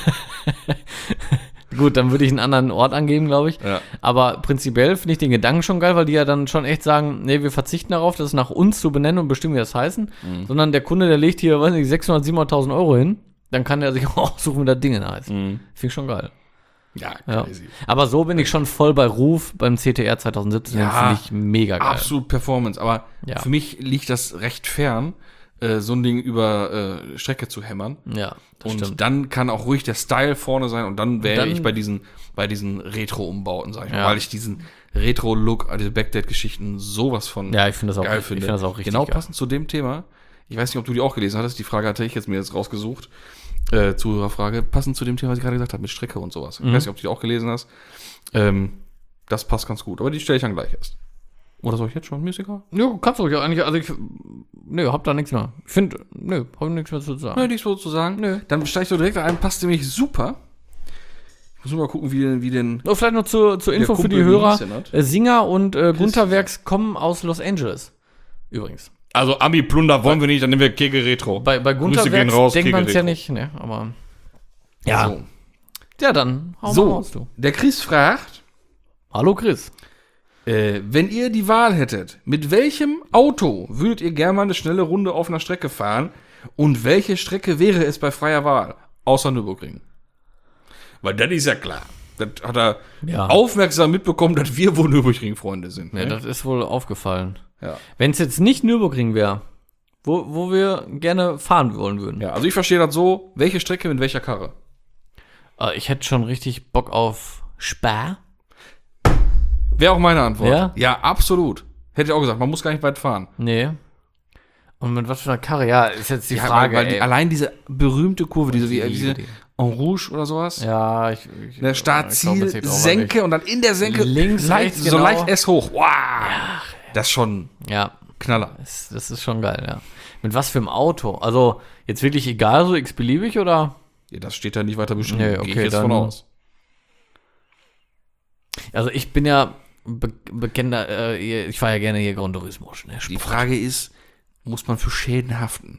Gut, dann würde ich einen anderen Ort angeben, glaube ich. Ja. Aber prinzipiell finde ich den Gedanken schon geil, weil die ja dann schon echt sagen, nee, wir verzichten darauf, das nach uns zu benennen und bestimmen, wie das heißen. Mhm. Sondern der Kunde, der legt hier, weiß nicht, sechshundert, siebenhunderttausend Euro hin, dann kann der sich auch aussuchen, wie das Ding heißt. Mhm. Finde ich schon geil. Ja, Ja. crazy. Aber so bin ich schon voll bei Ruf beim C T R zwanzig siebzehn. Ja, Finde ich mega geil. Absolut Performance. Aber Ja. für mich liegt das recht fern, äh, so ein Ding über äh, Strecke zu hämmern. Ja, das Und stimmt. dann kann auch ruhig der Style vorne sein und dann wäre Dann- ich bei diesen, bei diesen Retro-Umbauten, sag ich mal, Ja. weil ich diesen Retro-Look, diese Backdate-Geschichten sowas von Ja, ich finde das auch, geil ich finde. finde das auch richtig Genau geil. passend zu dem Thema. Ich weiß nicht, ob du die auch gelesen hattest. Die Frage hatte ich jetzt mir jetzt rausgesucht. Äh, Zuhörerfrage. Passend zu dem Thema, was ich gerade gesagt habe, mit Strecke und sowas. Ich Mhm. weiß nicht, ob du die auch gelesen hast. Ähm, das passt ganz gut. Aber die stelle ich dann gleich erst. Oder soll ich jetzt schon? Mir ist egal. Ja, kannst du ja eigentlich, also ich, nö, hab da nichts mehr. Ich finde, nö, hab nichts mehr zu sagen. Nö, nichts mehr zu sagen. Nö. Dann steige ich doch direkt ein. Passt nämlich super. Ich muss nur mal gucken, wie, den- wie den Oh, vielleicht noch zur, zur Info Der für die Kumpel, wie Hörer. hieß der noch? Äh, Singer und äh, Gunter Christian. Werks kommen aus Los Angeles. Übrigens. Also Ami-Plunder wollen wir nicht, dann nehmen wir Kegel Retro. Bei, bei Gunter Grüße gehen Werks raus, denkt man es ja Kegel nicht, ne? Aber. Ja. So, Ja, dann hau mal so raus, du. der Chris fragt, Hallo Chris. äh, wenn ihr die Wahl hättet, mit welchem Auto würdet ihr gerne mal eine schnelle Runde auf einer Strecke fahren und welche Strecke wäre es bei freier Wahl? Außer Nürburgring. Weil das ist ja klar. Das hat er Ja. aufmerksam mitbekommen, dass wir wohl Nürburgring-Freunde sind. Ja, Ne? das ist wohl aufgefallen. Ja. Wenn es jetzt nicht Nürburgring wäre, wo, wo wir gerne fahren wollen würden. ja, also ich verstehe das so, welche Strecke mit welcher Karre? Äh, ich hätte schon richtig Bock auf Spa. Wäre auch meine Antwort. Ja? Ja, absolut. Hätte ich auch gesagt, man muss gar nicht weit fahren. Nee. Und mit was für einer Karre? Ja, ist jetzt die Ja, Frage. weil, weil die, ey. allein diese berühmte Kurve, diese, wie, liebe diese die. En Rouge oder sowas. ja, ich, ich Der ich Start, glaub, Ziel, das sieht auch Senke und dann in der Senke Links, leicht, rechts, so genau. leicht S hoch. Wow. Das ist schon mal- Ja, Knaller. das, das ist schon geil, ja. Mit was für einem Auto? Also, jetzt wirklich egal, so x-beliebig oder? Ja, das steht da nicht weiter beschrieben. Nee, Gehe okay, ich jetzt dann- von aus. Also, ich bin ja be bekennender, äh, ich fahre ja gerne hier Gran Turismo. Ne? Die Frage ist, muss man für Schäden haften?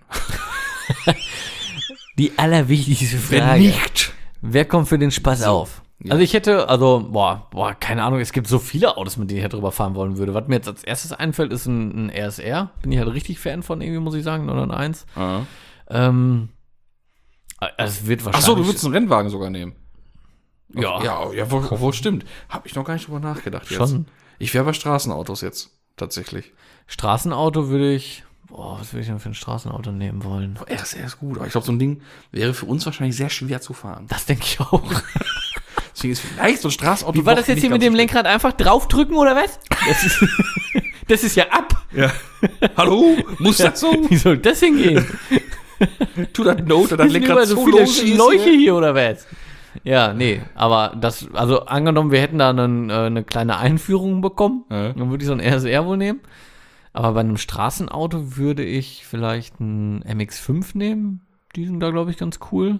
Die allerwichtigste Wenn Frage. nicht. Wer kommt für den Spaß auf? Ja. Also ich hätte, also, boah, boah, keine Ahnung, es gibt so viele Autos, mit denen ich halt drüber fahren wollen würde. Was mir jetzt als erstes einfällt, ist ein, ein R S R. Bin ich halt richtig Fan von irgendwie, muss ich sagen, neun neun eins. Ah. Ähm, also es wird wahrscheinlich... Achso, du würdest einen Rennwagen sogar nehmen. Ja. Ja, ja wohl, obwohl stimmt. Habe ich noch gar nicht drüber nachgedacht jetzt. Schon. Ich wäre bei Straßenautos jetzt, tatsächlich. Straßenauto würde ich, boah, was würde ich denn für ein Straßenauto nehmen wollen? R S R ist gut, aber ich glaube, so ein Ding wäre für uns wahrscheinlich sehr schwer zu fahren. Das denke ich auch. Deswegen ist vielleicht so ein Straßenauto. Wie war doch das jetzt nicht hier mit ganz dem so Lenkrad? Einfach draufdrücken oder was? Das ist, das ist ja ab. schlecht. Ja. Hallo? Muss das so? Wie soll das hingehen? Tu das Note, das Das sind Lenkrad überall so so viele los ist Schläuche hier. hier oder was? Ja, nee, aber das, also angenommen, wir hätten da einen, äh, eine kleine Einführung bekommen, Ja. dann würde ich so ein R S R wohl nehmen. Aber bei einem Straßenauto würde ich vielleicht einen M X fünf nehmen. Die sind da, glaube ich, ganz cool.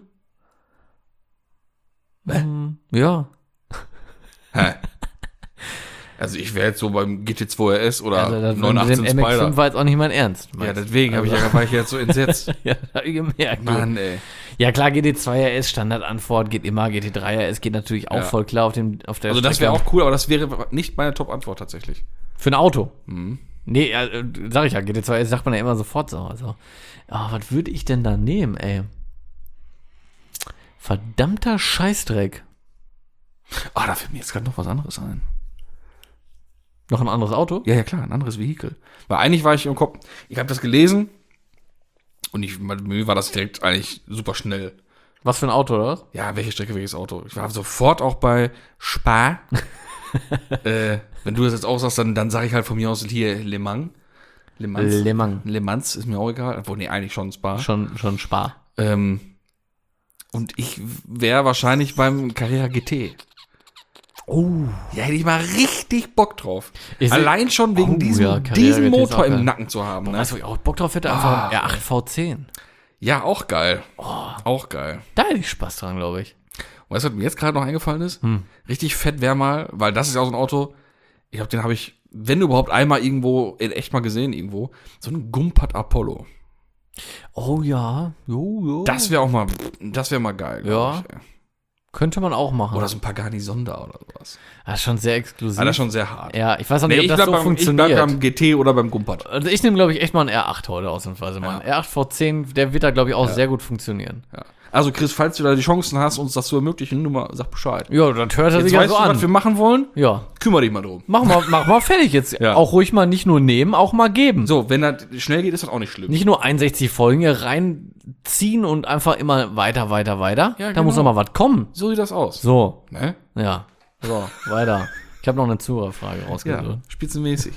Ähm, ja. Hä? Also ich wäre jetzt so beim G T zwei R S oder Also das neun mit dem achtzehn M X fünf Spider. war jetzt auch nicht mein Ernst. Ja, deswegen habe ich ja, war ich jetzt so entsetzt. ja, hab ich gemerkt. du. Mann, ey. Ja, klar, G T zwei R S, Standardantwort, geht immer. G T drei R S geht natürlich auch Ja. voll klar auf, dem, auf der Also das Strecke. wäre auch cool, aber das wäre nicht meine Top-Antwort tatsächlich. Für ein Auto. Mhm. Nee, äh, sag ich ja, G T zwei R S sagt man ja immer sofort so. Also, ah, was würde ich denn da nehmen, ey? Verdammter Scheißdreck. Ah, da fällt mir jetzt gerade noch was anderes ein. Noch ein anderes Auto? Ja, ja, klar, ein anderes Vehikel. Weil eigentlich war ich im Kopf, ich habe das gelesen und ich, bei mir war das direkt eigentlich super schnell. Was für ein Auto, oder was? Ja, welche Strecke, welches Auto? Ich war sofort auch bei Spa. äh, wenn du das jetzt auch sagst, dann, dann sage ich halt von mir aus hier Le Mans. Le Mans. Le Mans. Le Mans ist mir auch egal. Obwohl, nee, eigentlich schon Spa. Schon, schon Spar. Ähm, und ich wäre wahrscheinlich beim Carrera G T. Oh. Ja, hätte ich mal richtig Bock drauf. Ich seh- Allein schon wegen Oh, diesem, ja, Carrera diesem G T ist Motor auch im geil. Nacken zu haben. Ne? Weißt du, wo ich auch Bock drauf hätte? Einfach Ah. ein R acht V zehn. Ja, auch geil. Oh. Auch geil. Da hätte ich Spaß dran, glaube ich. Und weißt du, was mir jetzt gerade noch eingefallen ist? Hm. Richtig fett wäre mal, weil das ist ja auch so ein Auto, ich glaube, den habe ich, wenn überhaupt, einmal irgendwo in echt mal gesehen, irgendwo, so ein Gumpert Apollo. Oh ja. Jo, jo. Das wäre auch mal, das wäre mal geil. glaub Ja. Ich, ey. Könnte man auch machen. Oder so ein Pagani Sonda oder sowas. Das ist schon sehr exklusiv. Aber das ist schon sehr hart. ja, ich weiß auch nicht, Nee, ob ich das bleib, so beim, ich funktioniert. bleib beim G T oder beim Gumpert. Also ich nehme, glaube ich, echt mal einen R acht heute ausnahmsweise mal. Ja. Ein R acht V zehn, der wird da, glaube ich, auch Ja. sehr gut funktionieren. Ja. Also Chris, falls du da die Chancen hast, uns das zu ermöglichen, nur mal sag Bescheid. Ja, dann hört er Jetzt sich ja weißt so du, an. was wir machen wollen? Ja. Kümmer dich mal drum. Mach mal, mach mal fertig jetzt. Ja. Auch ruhig mal nicht nur nehmen, auch mal geben. So, wenn das schnell geht, ist das auch nicht schlimm. Nicht nur einundsechzig Folgen hier reinziehen und einfach immer weiter, weiter, weiter. Ja, Da muss genau. noch mal was kommen. So sieht das aus. So, Ne? ja. So, weiter. Ich habe noch eine Zuhörerfrage rausgesucht. Ja, spitzenmäßig.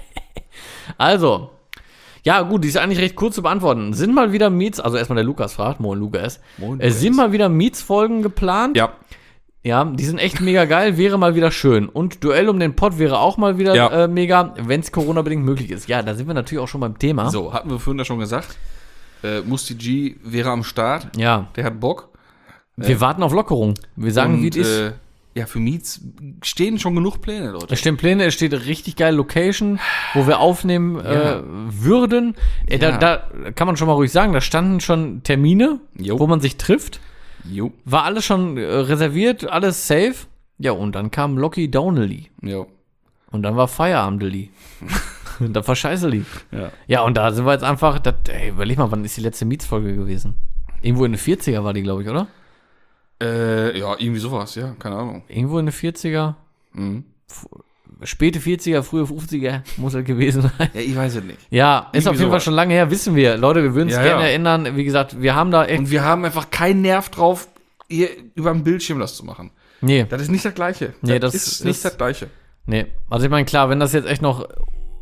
Also, ja gut, die ist eigentlich recht kurz zu beantworten. Sind mal wieder Meets, also erstmal der Lukas fragt, moin Lukas. Moin, Es sind mal wieder Meets-Folgen geplant. Ja. Ja, die sind echt mega geil, wäre mal wieder schön. Und Duell um den Pott wäre auch mal wieder Ja. äh, mega, wenn es Corona-bedingt möglich ist. Ja, da sind wir natürlich auch schon beim Thema. So, hatten wir vorhin ja schon gesagt. Äh, Musti G wäre am Start. Ja, Der hat Bock. wir warten auf Lockerung. Wir sagen, Und, wie es ist. äh, ja, für Meets stehen schon genug Pläne, Leute. Es stehen Pläne, es steht richtig geil Location, wo wir aufnehmen Ja. äh, würden. Äh, Ja. da, da kann man schon mal ruhig sagen, da standen schon Termine, Jo. wo man sich trifft. Jo. War alles schon äh, reserviert, alles safe. Ja, und dann kam Locky Downerly. Jo. Und dann war Feierabendeli. Und dann war Scheißeli. Ja. Ja, und da sind wir jetzt einfach, das, ey, überleg mal, wann ist die letzte Mietsfolge gewesen? Irgendwo in den vierziger war die, glaube ich, oder? Äh, ja, irgendwie sowas, ja, keine Ahnung. Irgendwo in den vierziger, Mhm. späte vierziger, frühe fünfziger muss es gewesen sein. Ja, ich weiß es nicht. Ja, ist Irgendwie auf jeden Fall sowas. schon lange her, wissen wir. Leute, wir würden es Ja, gerne ja. erinnern. Wie gesagt, wir haben da echt. Und wir haben einfach keinen Nerv drauf, hier über den Bildschirm das zu machen. Nee, Das ist nicht das Gleiche. Nee, das ist ist- nicht das Gleiche. nee. Also ich meine, klar, wenn das jetzt echt noch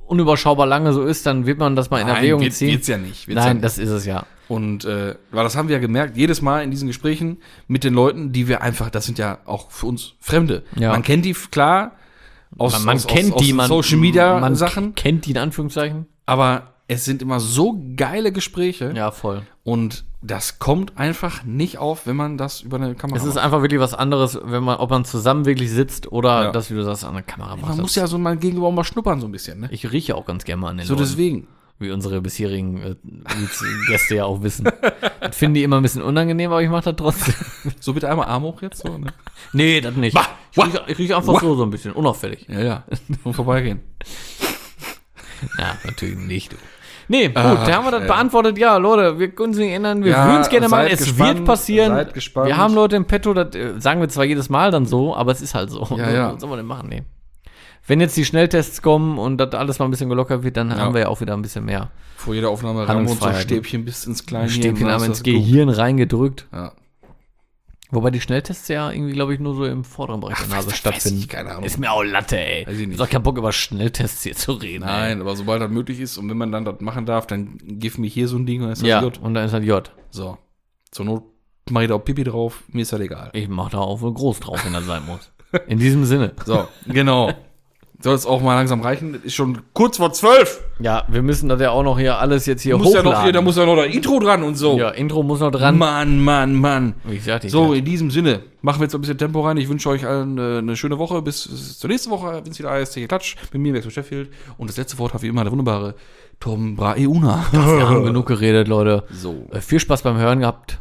unüberschaubar lange so ist, dann wird man das mal in Erwägung wird, ziehen. wird's ja nicht. Wird's Nein, ja nicht. das ist es ja. Und äh, weil das haben wir ja gemerkt, jedes Mal in diesen Gesprächen mit den Leuten, die wir einfach, das sind ja auch für uns Fremde. Ja. Man kennt die, klar, aus, Man, man aus, kennt aus, die, aus man, Social Media man Sachen, kennt die in Anführungszeichen. aber es sind immer so geile Gespräche Ja, voll. und das kommt einfach nicht auf, wenn man das über eine Kamera Es ist macht. einfach wirklich was anderes, wenn man, ob man zusammen wirklich sitzt oder Ja. das, wie du sagst, an der Kamera macht. Man muss ja so mal gegenüber auch mal schnuppern so ein bisschen, ne? Ich rieche auch ganz gerne mal an den So Leuten, deswegen. wie unsere bisherigen äh, Gäste ja auch wissen. Das finden die immer ein bisschen unangenehm, aber ich mache das trotzdem. So bitte einmal Arm hoch jetzt so, ne? Nee, das nicht. Bah, Ich rieche, ich rieche einfach wah. so, so ein bisschen, unauffällig. Ja, ja. Und vorbeigehen. Ja, natürlich nicht. Du. Nee, gut, Ah, da haben wir das ey. beantwortet. Ja, Leute, wir können uns nicht ändern. Wir Ja, würden es gerne mal. seid Es gespannt, wird passieren. seid gespannt. Wir haben Leute im Petto, das äh, sagen wir zwar jedes Mal dann so, aber es ist halt so. Ja, ja. Was soll man denn machen? Nee. Wenn jetzt die Schnelltests kommen und das alles mal ein bisschen gelockert wird, dann Ja. haben wir ja auch wieder ein bisschen mehr Vor jeder Aufnahme rammen wir uns so Handlungsfreiheit. Stäbchen bis ins kleine Stäbchen Hirn, einmal hast ins du das Gehirn reingedrückt. geguckt? Ja. Wobei die Schnelltests ja irgendwie, glaube ich, nur so im vorderen Bereich der Nase weiß stattfinden. ich, keine Ahnung. Ist mir auch Latte, ey. Weiß ich nicht. Ich hab keinen Bock, über Schnelltests hier zu reden. Nein, aber sobald das möglich ist und wenn man dann das machen darf, dann gib mich hier so ein Ding und dann ist Ey. das Ja, J. und dann ist halt J. So. Zur Not mache ich da auch Pipi drauf, mir ist das egal. Ich mach da auch wohl groß drauf, wenn das sein muss. In diesem Sinne. So, genau. Soll es auch mal langsam reichen? Das ist schon kurz vor zwölf. Ja, wir müssen das ja auch noch hier alles jetzt hier Da muss ja hochladen. noch hier, da muss ja noch das Intro dran und so. ja, Intro muss noch dran. Mann, Mann, Mann. Wie gesagt, ich So, in diesem Sinne, machen wir jetzt ein bisschen Tempo rein. Ich wünsche euch allen äh, eine schöne Woche. Bis zur nächsten Woche, wenn es wieder heißt, hier Klatsch. Mit mir, Max Sheffield. Und das letzte Wort hat wie immer der wunderbare Tom Braeuna. wir haben genug geredet, Leute. So. Äh, viel Spaß beim Hören gehabt.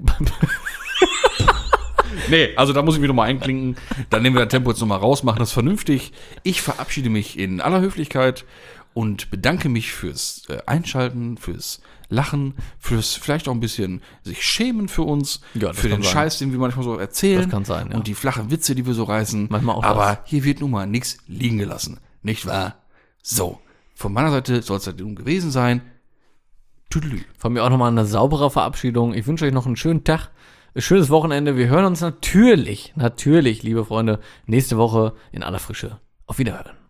Nee, also da muss ich mich nochmal einklinken. Dann nehmen wir das Tempo jetzt nochmal raus, machen das vernünftig. Ich verabschiede mich in aller Höflichkeit und bedanke mich fürs äh, Einschalten, fürs Lachen, fürs vielleicht auch ein bisschen sich schämen für uns, Ja, das für kann den sein. Scheiß, den wir manchmal so erzählen. Das kann sein, ja. Und die flachen Witze, die wir so reißen. Manchmal auch Aber das. hier wird nun mal nichts liegen gelassen. Nicht wahr? So, von meiner Seite soll es das nun gewesen sein. Tüdelü. Von mir auch nochmal eine saubere Verabschiedung. Ich wünsche euch noch einen schönen Tag, ein schönes Wochenende. Wir hören uns natürlich, natürlich, liebe Freunde, nächste Woche in aller Frische. Auf Wiederhören.